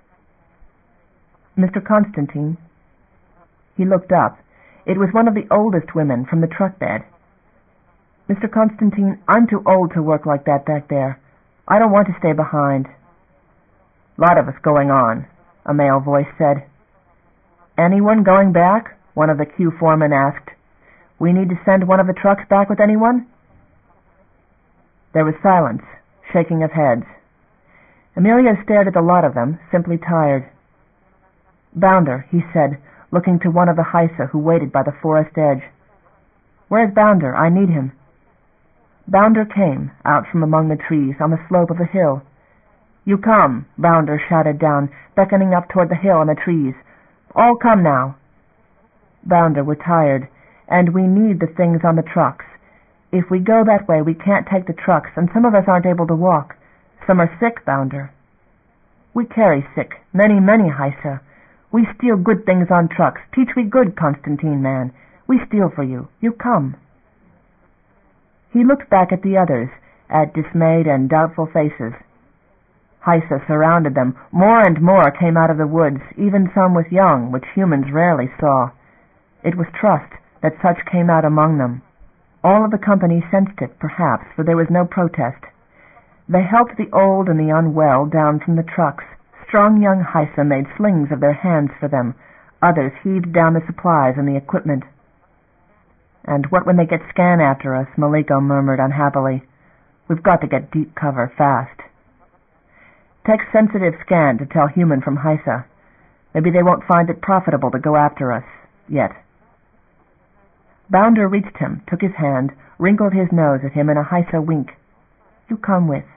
"Mr. Constantine?" He looked up. It was one of the oldest women from the truck bed. "Mr. Constantine, I'm too old to work like that back there. I don't want to stay behind." "Lot of us going on," a male voice said. "Anyone going back?" one of the Q foremen asked. "We need to send one of the trucks back with anyone?" There was silence, shaking of heads. Emilio stared at the lot of them, simply tired. "Bounder," he said, looking to one of the Heisa who waited by the forest edge. "Where's Bounder? I need him." Bounder came, out from among the trees on the slope of the hill. "You come," Bounder shouted down, beckoning up toward the hill and the trees. "All come now." "Bounder, we're tired, and we need the things on the trucks. If we go that way, we can't take the trucks, and some of us aren't able to walk. Some are sick, Bounder." "We carry sick, many, many, Heisa. We steal good things on trucks. Teach we good, Constantine man. We steal for you. You come." He looked back at the others, at dismayed and doubtful faces. Heisa surrounded them. More and more came out of the woods, even some with young, which humans rarely saw. It was trust that such came out among them. All of the company sensed it, perhaps, for there was no protest. They helped the old and the unwell down from the trucks. Strong young Heisa made slings of their hands for them. Others heaved down the supplies and the equipment. "And what when they get scan after us?" Maliko murmured unhappily. "We've got to get deep cover, fast." "Tech-sensitive scan to tell human from Heisa. Maybe they won't find it profitable to go after us, yet." Bounder reached him, took his hand, wrinkled his nose at him in a Heisa wink. "You come with."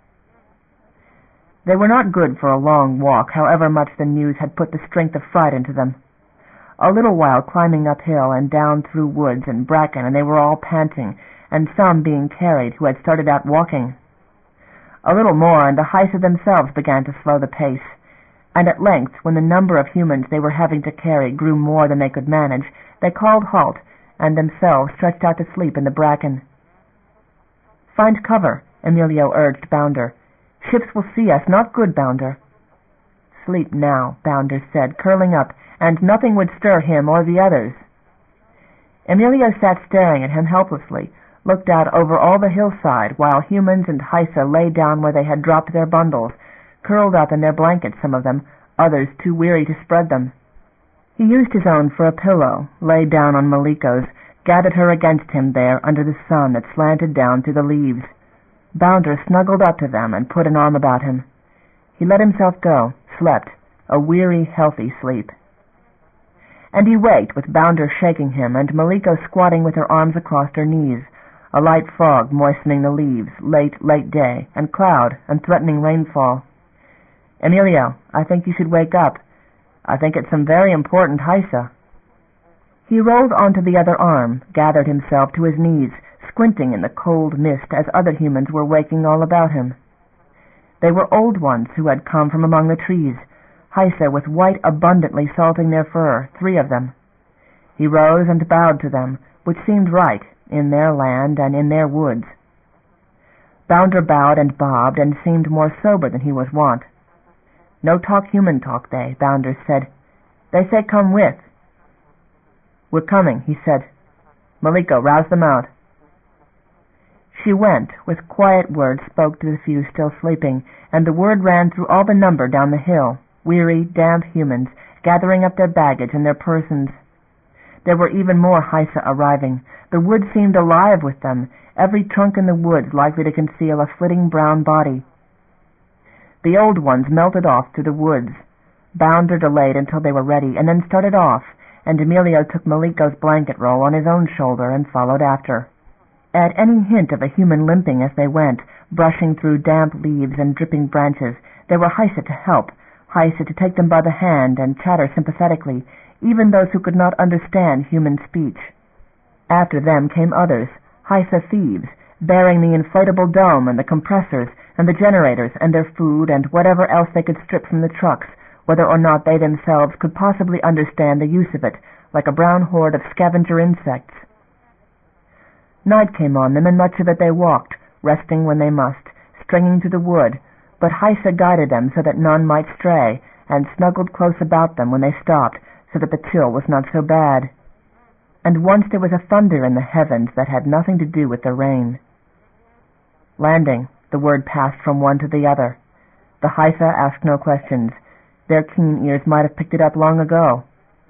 They were not good for a long walk, however much the news had put the strength of fright into them. A little while climbing uphill and down through woods and bracken, and they were all panting, and some being carried who had started out walking. A little more, and the Heisa themselves began to slow the pace, and at length, when the number of humans they were having to carry grew more than they could manage, they called halt, and themselves stretched out to sleep in the bracken. "Find cover," Emilio urged Bounder. "Ships will see us. Not good, Bounder." "Sleep now," Bounder said, curling up, and nothing would stir him or the others. Emilio sat staring at him helplessly, looked out over all the hillside, while humans and Heisa lay down where they had dropped their bundles, curled up in their blankets, some of them, others too weary to spread them. He used his own for a pillow, lay down on Maliko's, gathered her against him there under the sun that slanted down through the leaves. Bounder snuggled up to them and put an arm about him. He let himself go, slept, a weary, healthy sleep. And he waked with Bounder shaking him and Maliko squatting with her arms across her knees, a light fog moistening the leaves, late, late day, and cloud, and threatening rainfall. "Emilio, I think you should wake up. I think it's some very important Heisa." He rolled onto the other arm, gathered himself to his knees, squinting in the cold mist as other humans were waking all about him. They were old ones who had come from among the trees, Heisa with white abundantly salting their fur, 3 of them. He rose and bowed to them, which seemed right, in their land and in their woods. Bounder bowed and bobbed and seemed more sober than he was wont. "No talk human talk, they," Bounder said. "They say come with." "We're coming," he said. "Maliko, rouse them out." She went, with quiet words spoke to the few still sleeping, and the word ran through all the number down the hill, weary, damp humans, gathering up their baggage and their persons. There were even more Heisa arriving. The woods seemed alive with them, every trunk in the woods likely to conceal a flitting brown body. The old ones melted off through the woods. Bounder delayed until they were ready, and then started off, and Emilio took Maliko's blanket roll on his own shoulder and followed after. At any hint of a human limping as they went, brushing through damp leaves and dripping branches, there were Heisa to help, Haisa to take them by the hand and chatter sympathetically, even those who could not understand human speech. After them came others, Haisa thieves, bearing the inflatable dome and the compressors and the generators and their food and whatever else they could strip from the trucks, whether or not they themselves could possibly understand the use of it, like a brown horde of scavenger insects. Night came on them, and much of it they walked, resting when they must, stringing to the wood, but Haisa guided them so that none might stray, and snuggled close about them when they stopped, so that the chill was not so bad. And once there was a thunder in the heavens that had nothing to do with the rain. Landing, the word passed from one to the other. The Haisa asked no questions. Their keen ears might have picked it up long ago.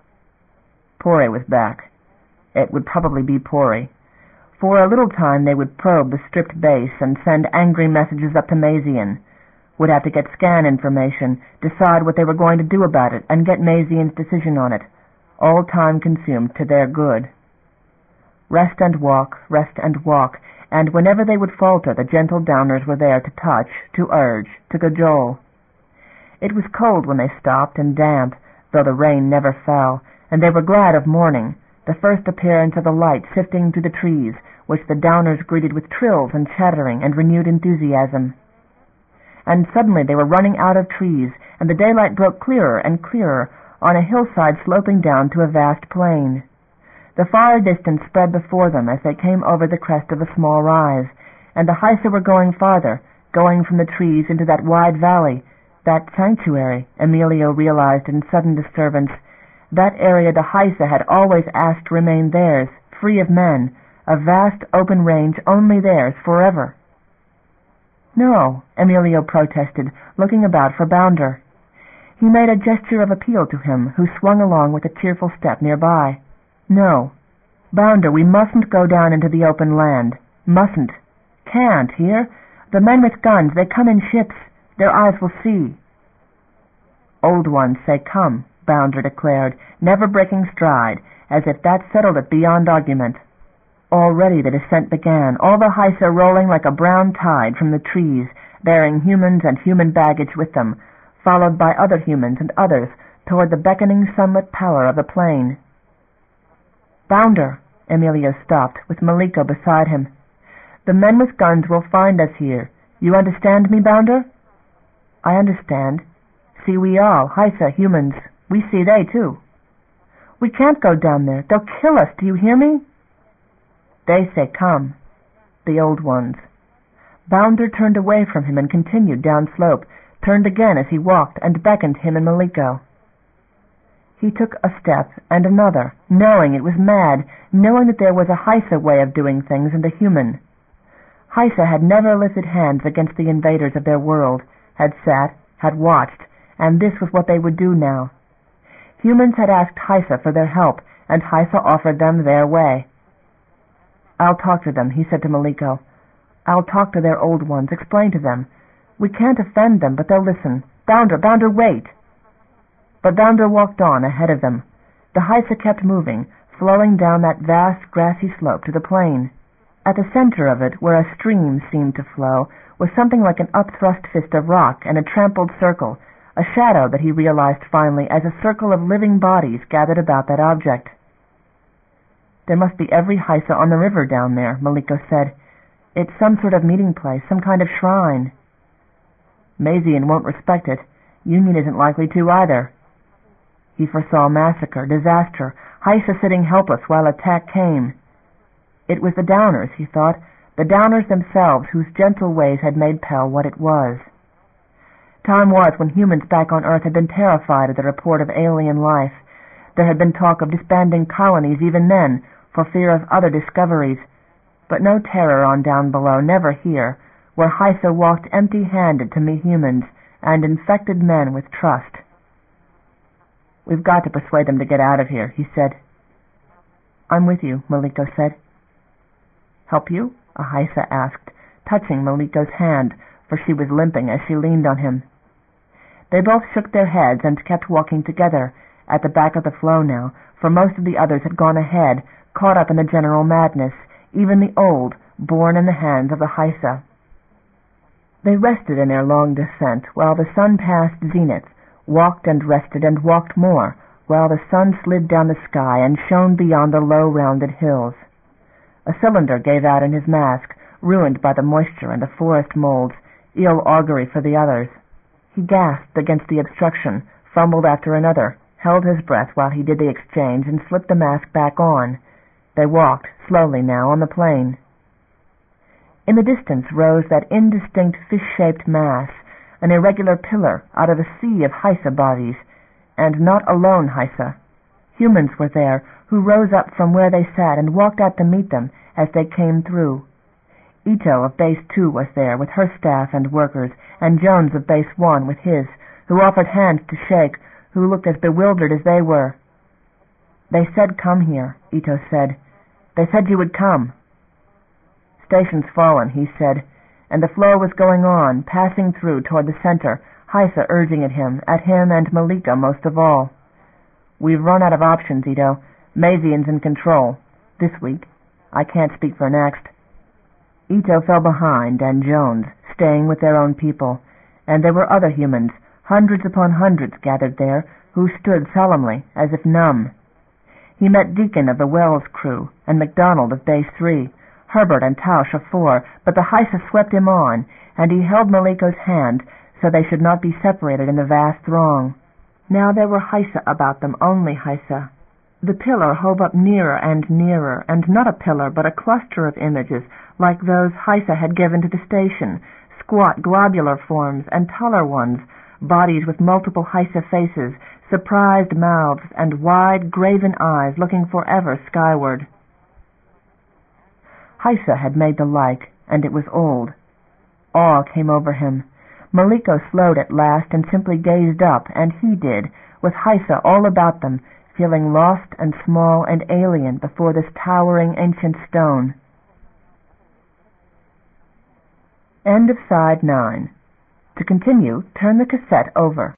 Pori was back. It would probably be Pori. For a little time they would probe the stripped base and send angry messages up to Mazian. Would have to get scan information, decide what they were going to do about it, and get Mazian's decision on it. All time consumed to their good. Rest and walk, and whenever they would falter, the gentle downers were there to touch, to urge, to cajole. It was cold when they stopped, and damp, though the rain never fell, and they were glad of morning, the first appearance of the light sifting through the trees, which the downers greeted with trills and chattering and renewed enthusiasm. And suddenly they were running out of trees, and the daylight broke clearer and clearer on a hillside sloping down to a vast plain. The far distance spread before them as they came over the crest of a small rise, and the Haisa were going farther, going from the trees into that wide valley, that sanctuary, Emilio realized in sudden disturbance, that area the Haisa had always asked to remain theirs, free of men, a vast open range only theirs forever. No, Emilio protested, looking about for Bounder. He made a gesture of appeal to him, who swung along with a cheerful step nearby. No. Bounder, we mustn't go down into the open land. Mustn't. Can't, hear? The men with guns, they come in ships. Their eyes will see. Old ones say come, Bounder declared, never breaking stride, as if that settled it beyond argument. Already the descent began, all the Haisa rolling like a brown tide from the trees, bearing humans and human baggage with them, followed by other humans and others, toward the beckoning sunlit pallor of the plain. Bounder, Emilio stopped, with Maliko beside him. The men with guns will find us here. You understand me, Bounder? I understand. See we all, Haisa, humans. We see they, too. We can't go down there. They'll kill us, do you hear me? They say come. The old ones. Bounder turned away from him and continued down slope, turned again as he walked, and beckoned him and Maliko. He took a step and another, knowing it was mad, knowing that there was a Haisa way of doing things and a human. Haisa had never lifted hands against the invaders of their world, had sat, had watched, and this was what they would do now. Humans had asked Haisa for their help, and Haisa offered them their way. I'll talk to them, he said to Maliko. I'll talk to their old ones, explain to them. We can't offend them, but they'll listen. Bounder, wait! But Bounder walked on ahead of them. The Haisa kept moving, flowing down that vast grassy slope to the plain. At the center of it, where a stream seemed to flow, was something like an upthrust fist of rock and a trampled circle, a shadow that he realized finally as a circle of living bodies gathered about that object. There must be every Haisa on the river down there, Maliko said. It's some sort of meeting place, some kind of shrine. Mazian won't respect it. Union isn't likely to either. He foresaw massacre, disaster, Haisa sitting helpless while attack came. It was the Downers, he thought, the Downers themselves whose gentle ways had made Pell what it was. Time was when humans back on Earth had been terrified at the report of alien life. There had been talk of disbanding colonies even then, for fear of other discoveries, but no terror on down below, never here, where Haisa walked empty-handed to meet humans and infected men with trust. We've got to persuade them to get out of here, he said. I'm with you, Maliko said. Help you? A Haisa asked, touching Maliko's hand, for she was limping as she leaned on him. They both shook their heads and kept walking together, at the back of the flow now, for most of the others had gone ahead, caught up in the general madness, even the old, born in the hands of the Haisa. They rested in their long descent, while the sun passed zenith, walked and rested and walked more, while the sun slid down the sky and shone beyond the low rounded hills. A cylinder gave out in his mask, ruined by the moisture and the forest molds, ill augury for the others. He gasped against the obstruction, fumbled after another, held his breath while he did the exchange, and slipped the mask back on. They walked, slowly now, on the plain. In the distance rose that indistinct fish-shaped mass, an irregular pillar out of a sea of Haisa bodies, and not alone Haisa. Humans were there, who rose up from where they sat and walked out to meet them as they came through. Ito of Base 2 was there, with her staff and workers, and Jones of Base 1 with his, who offered hands to shake, who looked as bewildered as they were. "They said come here," Ito said. "They said you would come." "Station's fallen," he said, and the flow was going on, passing through toward the center, Haisa urging at him and Malika most of all. "We've run out of options, Ito. Mazian's in control. This week. I can't speak for next." Ito fell behind, and Jones, staying with their own people, and there were other humans, hundreds upon hundreds gathered there, who stood solemnly, as if numb. He met Deacon of the Wells crew, and MacDonald of Base 3, Herbert and Tausch of 4, but the Haisa swept him on, and he held Maliko's hand so they should not be separated in the vast throng. Now there were Haisa about them, only Haisa. The pillar hove up nearer, and not a pillar, but a cluster of images, like those Haisa had given to the station, squat globular forms and taller ones, bodies with multiple Haisa faces, surprised mouths, and wide, graven eyes looking forever skyward. Haisa had made the like, and it was old. Awe came over him. Maliko slowed at last and simply gazed up, and he did, with Haisa all about them, feeling lost and small and alien before this towering ancient stone. End of Side 9. To continue, turn the cassette over.